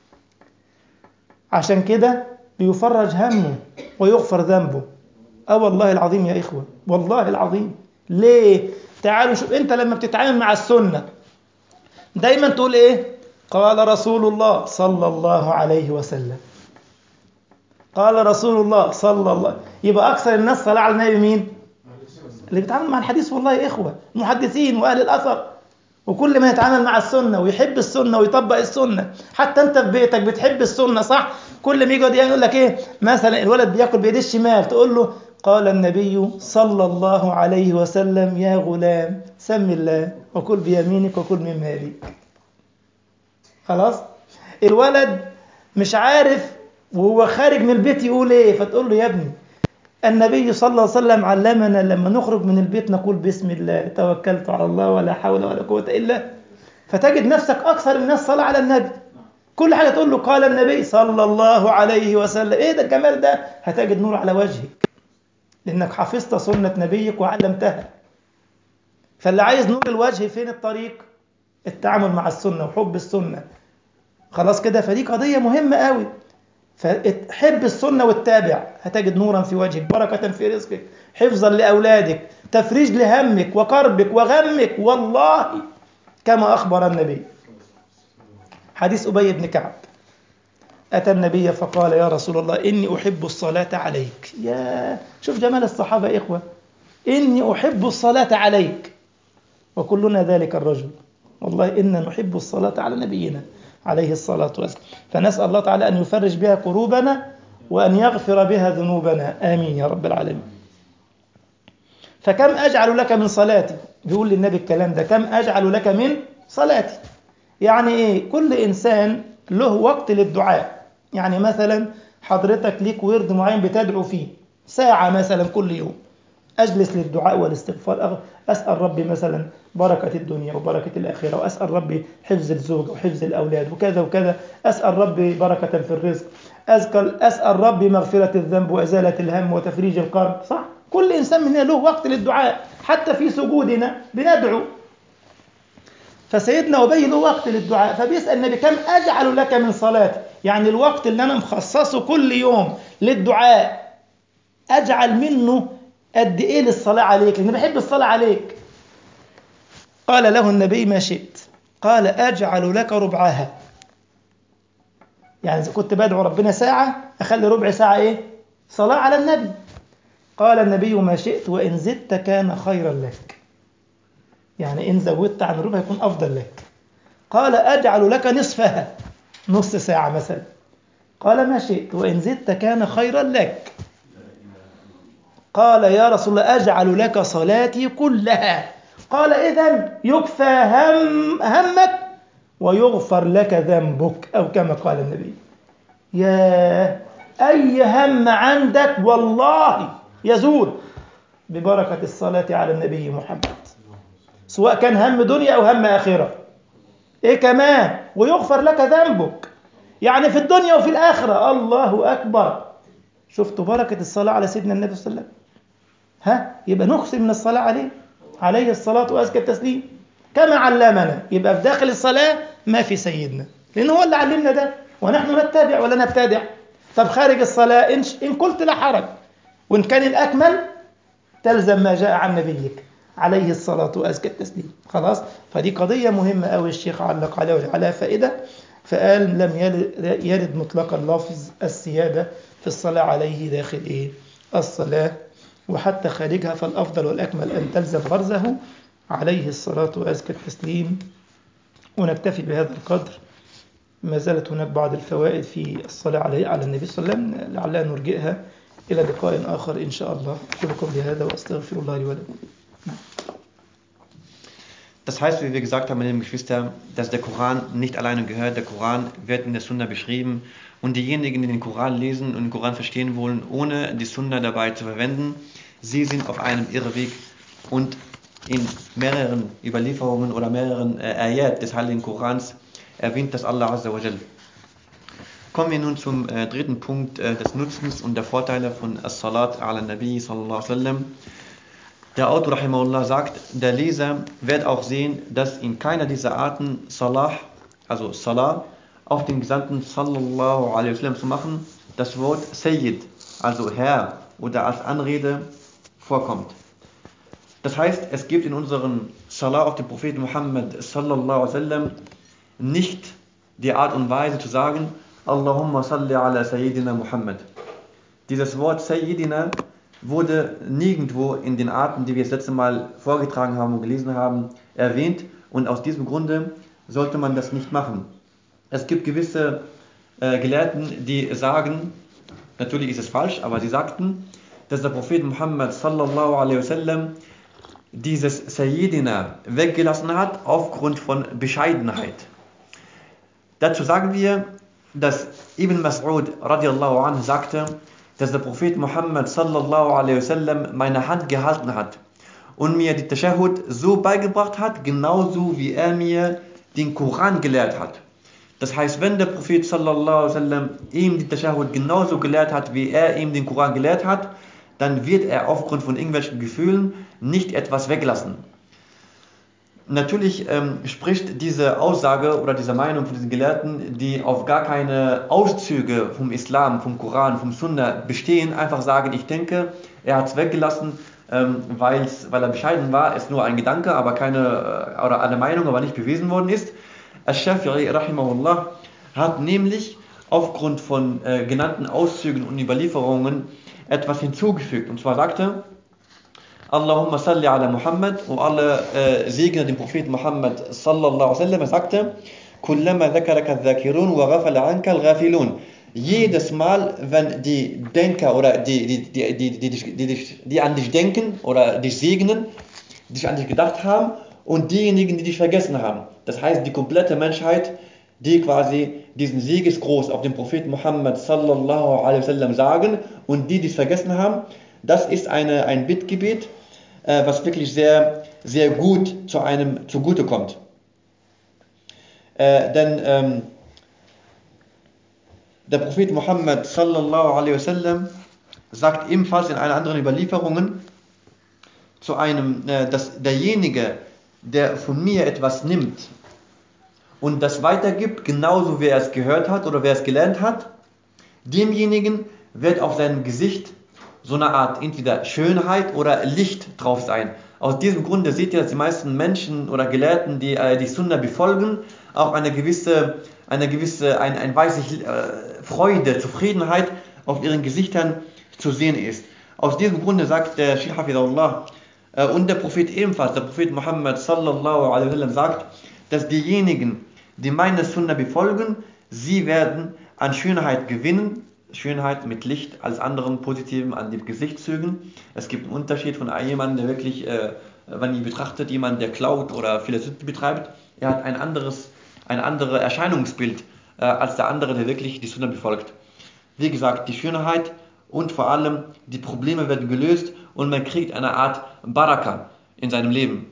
عشان كده بيفرج همه ويغفر ذنبه. أه والله العظيم يا إخوة، والله العظيم. ليه؟ تعالوا شوف، أنت لما بتتعامل مع السنة دايما تقول إيه؟ قال رسول الله صلى الله عليه وسلم، قال رسول الله صلى الله. يبقى أكثر الناس صلاة على النبي مين؟ اللي بيتعامل مع الحديث. والله يا إخوة، المحدثين وأهل الأثر. وكل ما يتعامل مع السنة ويحب السنة ويطبق السنة. حتى أنت في بيتك بتحب السنة صح؟ كل ما يجي يقول لك إيه؟ مثلا الولد بياكل بيد الشمال تقول له قال النبي صلى الله عليه وسلم يا غلام سم الله وكل بيمينك وكل مما يليك. خلاص؟ الولد مش عارف وهو خارج من البيت يقول إيه، فتقول له يا ابني النبي صلى الله عليه وسلم علمنا لما نخرج من البيت نقول بسم الله توكلت على الله ولا حول ولا قوة إلا. فتجد نفسك أكثر الناس صلاة على النبي. كل حاجة تقول له قال النبي صلى الله عليه وسلم. إيه ده الجمال ده؟ هتجد نور على وجهك لأنك حفظت سنة نبيك وعلمتها. فاللي عايز نور الوجه فين الطريق؟ التعامل مع السنة وحب السنة. خلاص كده، فدي قضية مهمة قوي. فحب السنة واتبع، هتجد نورا في وجهك، بركة في رزقك، حفظا لأولادك، تفريج لهمك وكربك وغمك، والله كما أخبر النبي. حديث أبي بن كعب، أتى النبي فقال يا رسول الله إني أحب الصلاة عليك. يا شوف جمال الصحابة يا إخوة، إني أحب الصلاة عليك، وكلنا ذلك الرجل، والله إنا نحب الصلاة على نبينا عليه الصلاة والسلام. فنسأل الله تعالى أن يفرج بها كروبنا وأن يغفر بها ذنوبنا، آمين يا رب العالمين. فكم أجعل لك من صلاتي، بيقول للنبي الكلام ده، كم أجعل لك من صلاتي. يعني إيه؟ كل إنسان له وقت للدعاء. يعني مثلا حضرتك ليك ورد معين بتدعو فيه ساعة مثلا كل يوم، أجلس للدعاء والاستغفار، أسأل ربي مثلا بركة الدنيا وبركة الآخرة، وأسأل ربي حفظ الزوج وحفظ الأولاد وكذا وكذا، أسأل ربي بركة في الرزق، أسأل ربي مغفرة الذنب وإزالة الهم وتفريج الكرب، صح؟ كل إنسان مننا له وقت للدعاء، حتى في سجودنا بندعو. فسيدنا أبي له وقت للدعاء، فبيسأل النبي كم أجعل لك من صلاتي، يعني الوقت اللي أنا مخصصه كل يوم للدعاء أجعل منه قد إيه للصلاة عليك، لأني بحب الصلاة عليك. قال له النبي ما شئت، قال أجعل لك ربعها. يعني إذا كنت بدعو ربنا ساعة أخلي ربع ساعة إيه؟ صلاة على النبي. قال النبي ما شئت وإن زدت كان خيرا لك، يعني إن زودت عن ربع يكون أفضل لك. قال أجعل لك نصفها، نص ساعة مثلا. قال ما شئت وإن زدت كان خيرا لك. قال يا رسول الله أجعل لك صلاتي كلها. قال إذن يكفى هم همك ويغفر لك ذنبك، أو كما قال النبي. يا أي هم عندك والله يزول ببركة الصلاة على النبي محمد، سواء كان هم دنيا أو هم آخرة. إيه كمان؟ ويغفر لك ذنبك، يعني في الدنيا وفي الآخرة. الله أكبر. شفتوا بركة الصلاة على سيدنا النبي صلى الله عليه وسلم؟ ها، يبقى نكثر من الصلاة عليه عليه الصلاة وأزكى التسليم كما علمنا. يبقى في داخل الصلاة ما في سيدنا، لأنه هو اللي علمنا ده، ونحن نتبع ولا نبتدع. طب خارج الصلاة إن, إن قلت لا حرج، وإن كان الأكمل تلزم ما جاء عن نبيك عليه الصلاة وأزكى التسليم. خلاص. فدي قضية مهمة أوي الشيخ علق عليها وعلى فائدة. فقال لم يرد مطلقا لفظ السيادة في الصلاة عليه داخل إيه؟ الصلاة، وحتى خارجها، فالأفضل والأكمل أن تلزم غرزه عليه الصلاة وأزكى التسليم. ونكتفي بهذا القدر. ما زالت هناك بعض الفوائد في الصلاة عليه على النبي صلى الله عليه وسلم، لعلنا نرجئها إلى لقاء آخر إن شاء الله. أقول قولي هذا وأستغفر الله لي ولكم. Das heißt, wie wir gesagt haben, meine lieben Geschwister, dass der Koran nicht alleine gehört. Der Koran wird in der Sunna beschrieben. Und diejenigen, die den Koran lesen und den Koran verstehen wollen, ohne die Sunna dabei zu verwenden, sie sind auf einem Irrweg. Und in mehreren Überlieferungen oder mehreren äh, Ayat des Heiligen Korans erwähnt das Allah Azza wa Jal. Kommen wir nun zum äh, dritten Punkt äh, des Nutzens und der Vorteile von As-Salat ala Nabi sallallahu alaihi wasallam. Der Autor Rahimahullah sagt, der Leser wird auch sehen, dass in keiner dieser Arten Salah, also Salah, auf den Gesandten sallallahu alaihi wasallam zu machen, das Wort Sayyid, also Herr oder als Anrede vorkommt. Das heißt, es gibt in unserem Salah auf den Propheten Muhammad sallallahu alaihi wasallam nicht die Art und Weise zu sagen, Allahumma salli ala Sayyidina Muhammad. Dieses Wort Sayyidina wurde nirgendwo in den Arten, die wir das letzte Mal vorgetragen haben und gelesen haben, erwähnt, und aus diesem Grunde sollte man das nicht machen. Es gibt gewisse äh, Gelehrten, die sagen, natürlich ist es falsch, aber sie sagten, dass der Prophet Muhammad sallallahu alaihi wasallam dieses Sayyidina weggelassen hat aufgrund von Bescheidenheit. Dazu sagen wir, dass Ibn Mas'ud radiallahu anhu sagte, dass der Prophet Muhammad sallallahu alaihi wasallam meine Hand gehalten hat und mir die Tashahhud so beigebracht hat, genauso wie er mir den Koran gelehrt hat. Das heißt, wenn der Prophet sallallahu alaihi wasallam ihm die Tashahhud genauso gelehrt hat, wie er ihm den Koran gelehrt hat, dann wird er aufgrund von irgendwelchen Gefühlen nicht etwas weglassen. Natürlich ähm, spricht diese Aussage oder diese Meinung von diesen Gelehrten, die auf gar keine Auszüge vom Islam, vom Koran, vom Sunna bestehen, einfach sagen, ich denke, er hat es weggelassen, ähm, weil's, weil er bescheiden war, ist nur ein Gedanke, aber keine, äh, oder eine Meinung, aber nicht bewiesen worden ist. Al-Shafi'i rahimahullah hat nämlich aufgrund von äh, genannten Auszügen und Überlieferungen etwas hinzugefügt. Und zwar sagte, Allahumma salli ala Muhammad, und alle äh, segne den Propheten Muhammad sallallahu alaihi wasallam. Er sagte, kullama dhakaraka dhakirun wa ghafala anka al-ghafilun. Jedes Mal, wenn die Denker oder die, die, die, die, die, die, die, die an dich denken oder dich segnen, dich an dich gedacht haben, und diejenigen, die dich vergessen haben. Das heißt, die komplette Menschheit, die quasi diesen Siegesgruß auf den Propheten Muhammad sallallahu alaihi wasallam sagen, und die, die es vergessen haben, das ist eine, ein Bittgebet, äh, was wirklich sehr, sehr gut zu einem zugute kommt. Äh, denn ähm, der Prophet Muhammad sallallahu alaihi wasallam sagt ebenfalls in einer anderen Überlieferung zu einem, äh, dass derjenige, der von mir etwas nimmt und das weitergibt, genauso wie er es gehört hat oder wer es gelernt hat, demjenigen wird auf seinem Gesicht so eine Art entweder Schönheit oder Licht drauf sein. Aus diesem Grunde seht ihr, dass die meisten Menschen oder Gelehrten, die äh, die Sunna befolgen, auch eine gewisse, eine gewisse, ein, ein weiße äh, Freude, Zufriedenheit auf ihren Gesichtern zu sehen ist. Aus diesem Grunde sagt der Shaykh Hafidhullah äh, und der Prophet ebenfalls, der Prophet Muhammad sallallahu alaihi wasallam sagt, dass diejenigen, die meine Sunna befolgen, sie werden an Schönheit gewinnen, Schönheit mit Licht als anderen Positiven an den Gesichtszügen. Es gibt einen Unterschied von jemandem, der wirklich, äh, wenn ihr betrachtet, jemand, der klaut oder viele Sünden betreibt, er hat ein anderes, ein anderes Erscheinungsbild äh, als der andere, der wirklich die Sunna befolgt. Wie gesagt, die Schönheit und vor allem die Probleme werden gelöst und man kriegt eine Art Baraka in seinem Leben.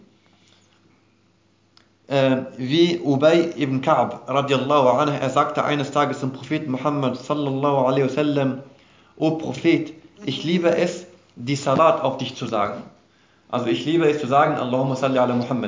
Äh, wie Ubay ibn Ka'b radiallahu anhu, er sagte eines Tages zum Propheten Muhammad sallallahu alaihi wasallam, O Prophet, ich liebe es, die Salat auf dich zu sagen. Also ich liebe es zu sagen, Allahumma salli ala Muhammad.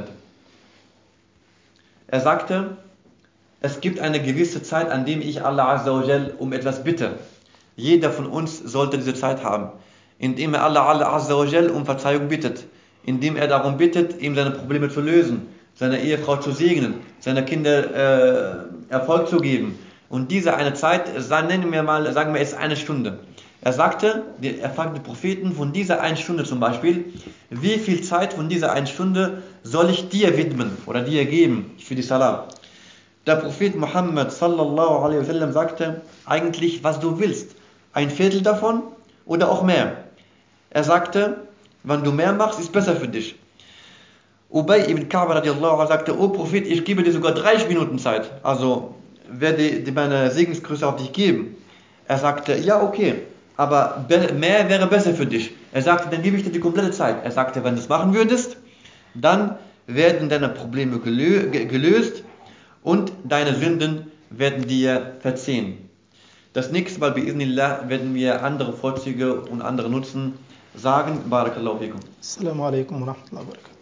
Er sagte, es gibt eine gewisse Zeit, an dem ich Allah Azza wa Jal um etwas bitte. Jeder von uns sollte diese Zeit haben, indem er Allah, Allah Azza wa Jal um Verzeihung bittet, indem er darum bittet, ihm seine Probleme zu lösen, seine Ehefrau zu segnen, seine Kinder äh, Erfolg zu geben. Und diese eine Zeit, nennen wir mal, sagen wir jetzt eine Stunde. Er sagte, er fragte den Propheten, von dieser einen Stunde zum Beispiel, wie viel Zeit von dieser einen Stunde soll ich dir widmen oder dir geben für die Salat? Der Prophet Muhammad sallallahu alaihi wasallam sagte, eigentlich was du willst, ein Viertel davon oder auch mehr. Er sagte, wenn du mehr machst, ist besser für dich. Ubay ibn Ka'b radiallahu anhu sagte, O Prophet, ich gebe dir sogar dreißig Minuten Zeit, also werde dir meine Segensgrüße auf dich geben. Er sagte, ja okay, aber mehr wäre besser für dich. Er sagte, dann gebe ich dir die komplette Zeit. Er sagte, wenn du es machen würdest, dann werden deine Probleme gelö gelöst und deine Sünden werden dir verziehen. Das nächste Mal, bi'idhnillah, werden wir andere Vorzüge und andere Nutzen sagen. Barakallahu fikum. Assalamu alaikum wa rahmatullahi wa barakatuh.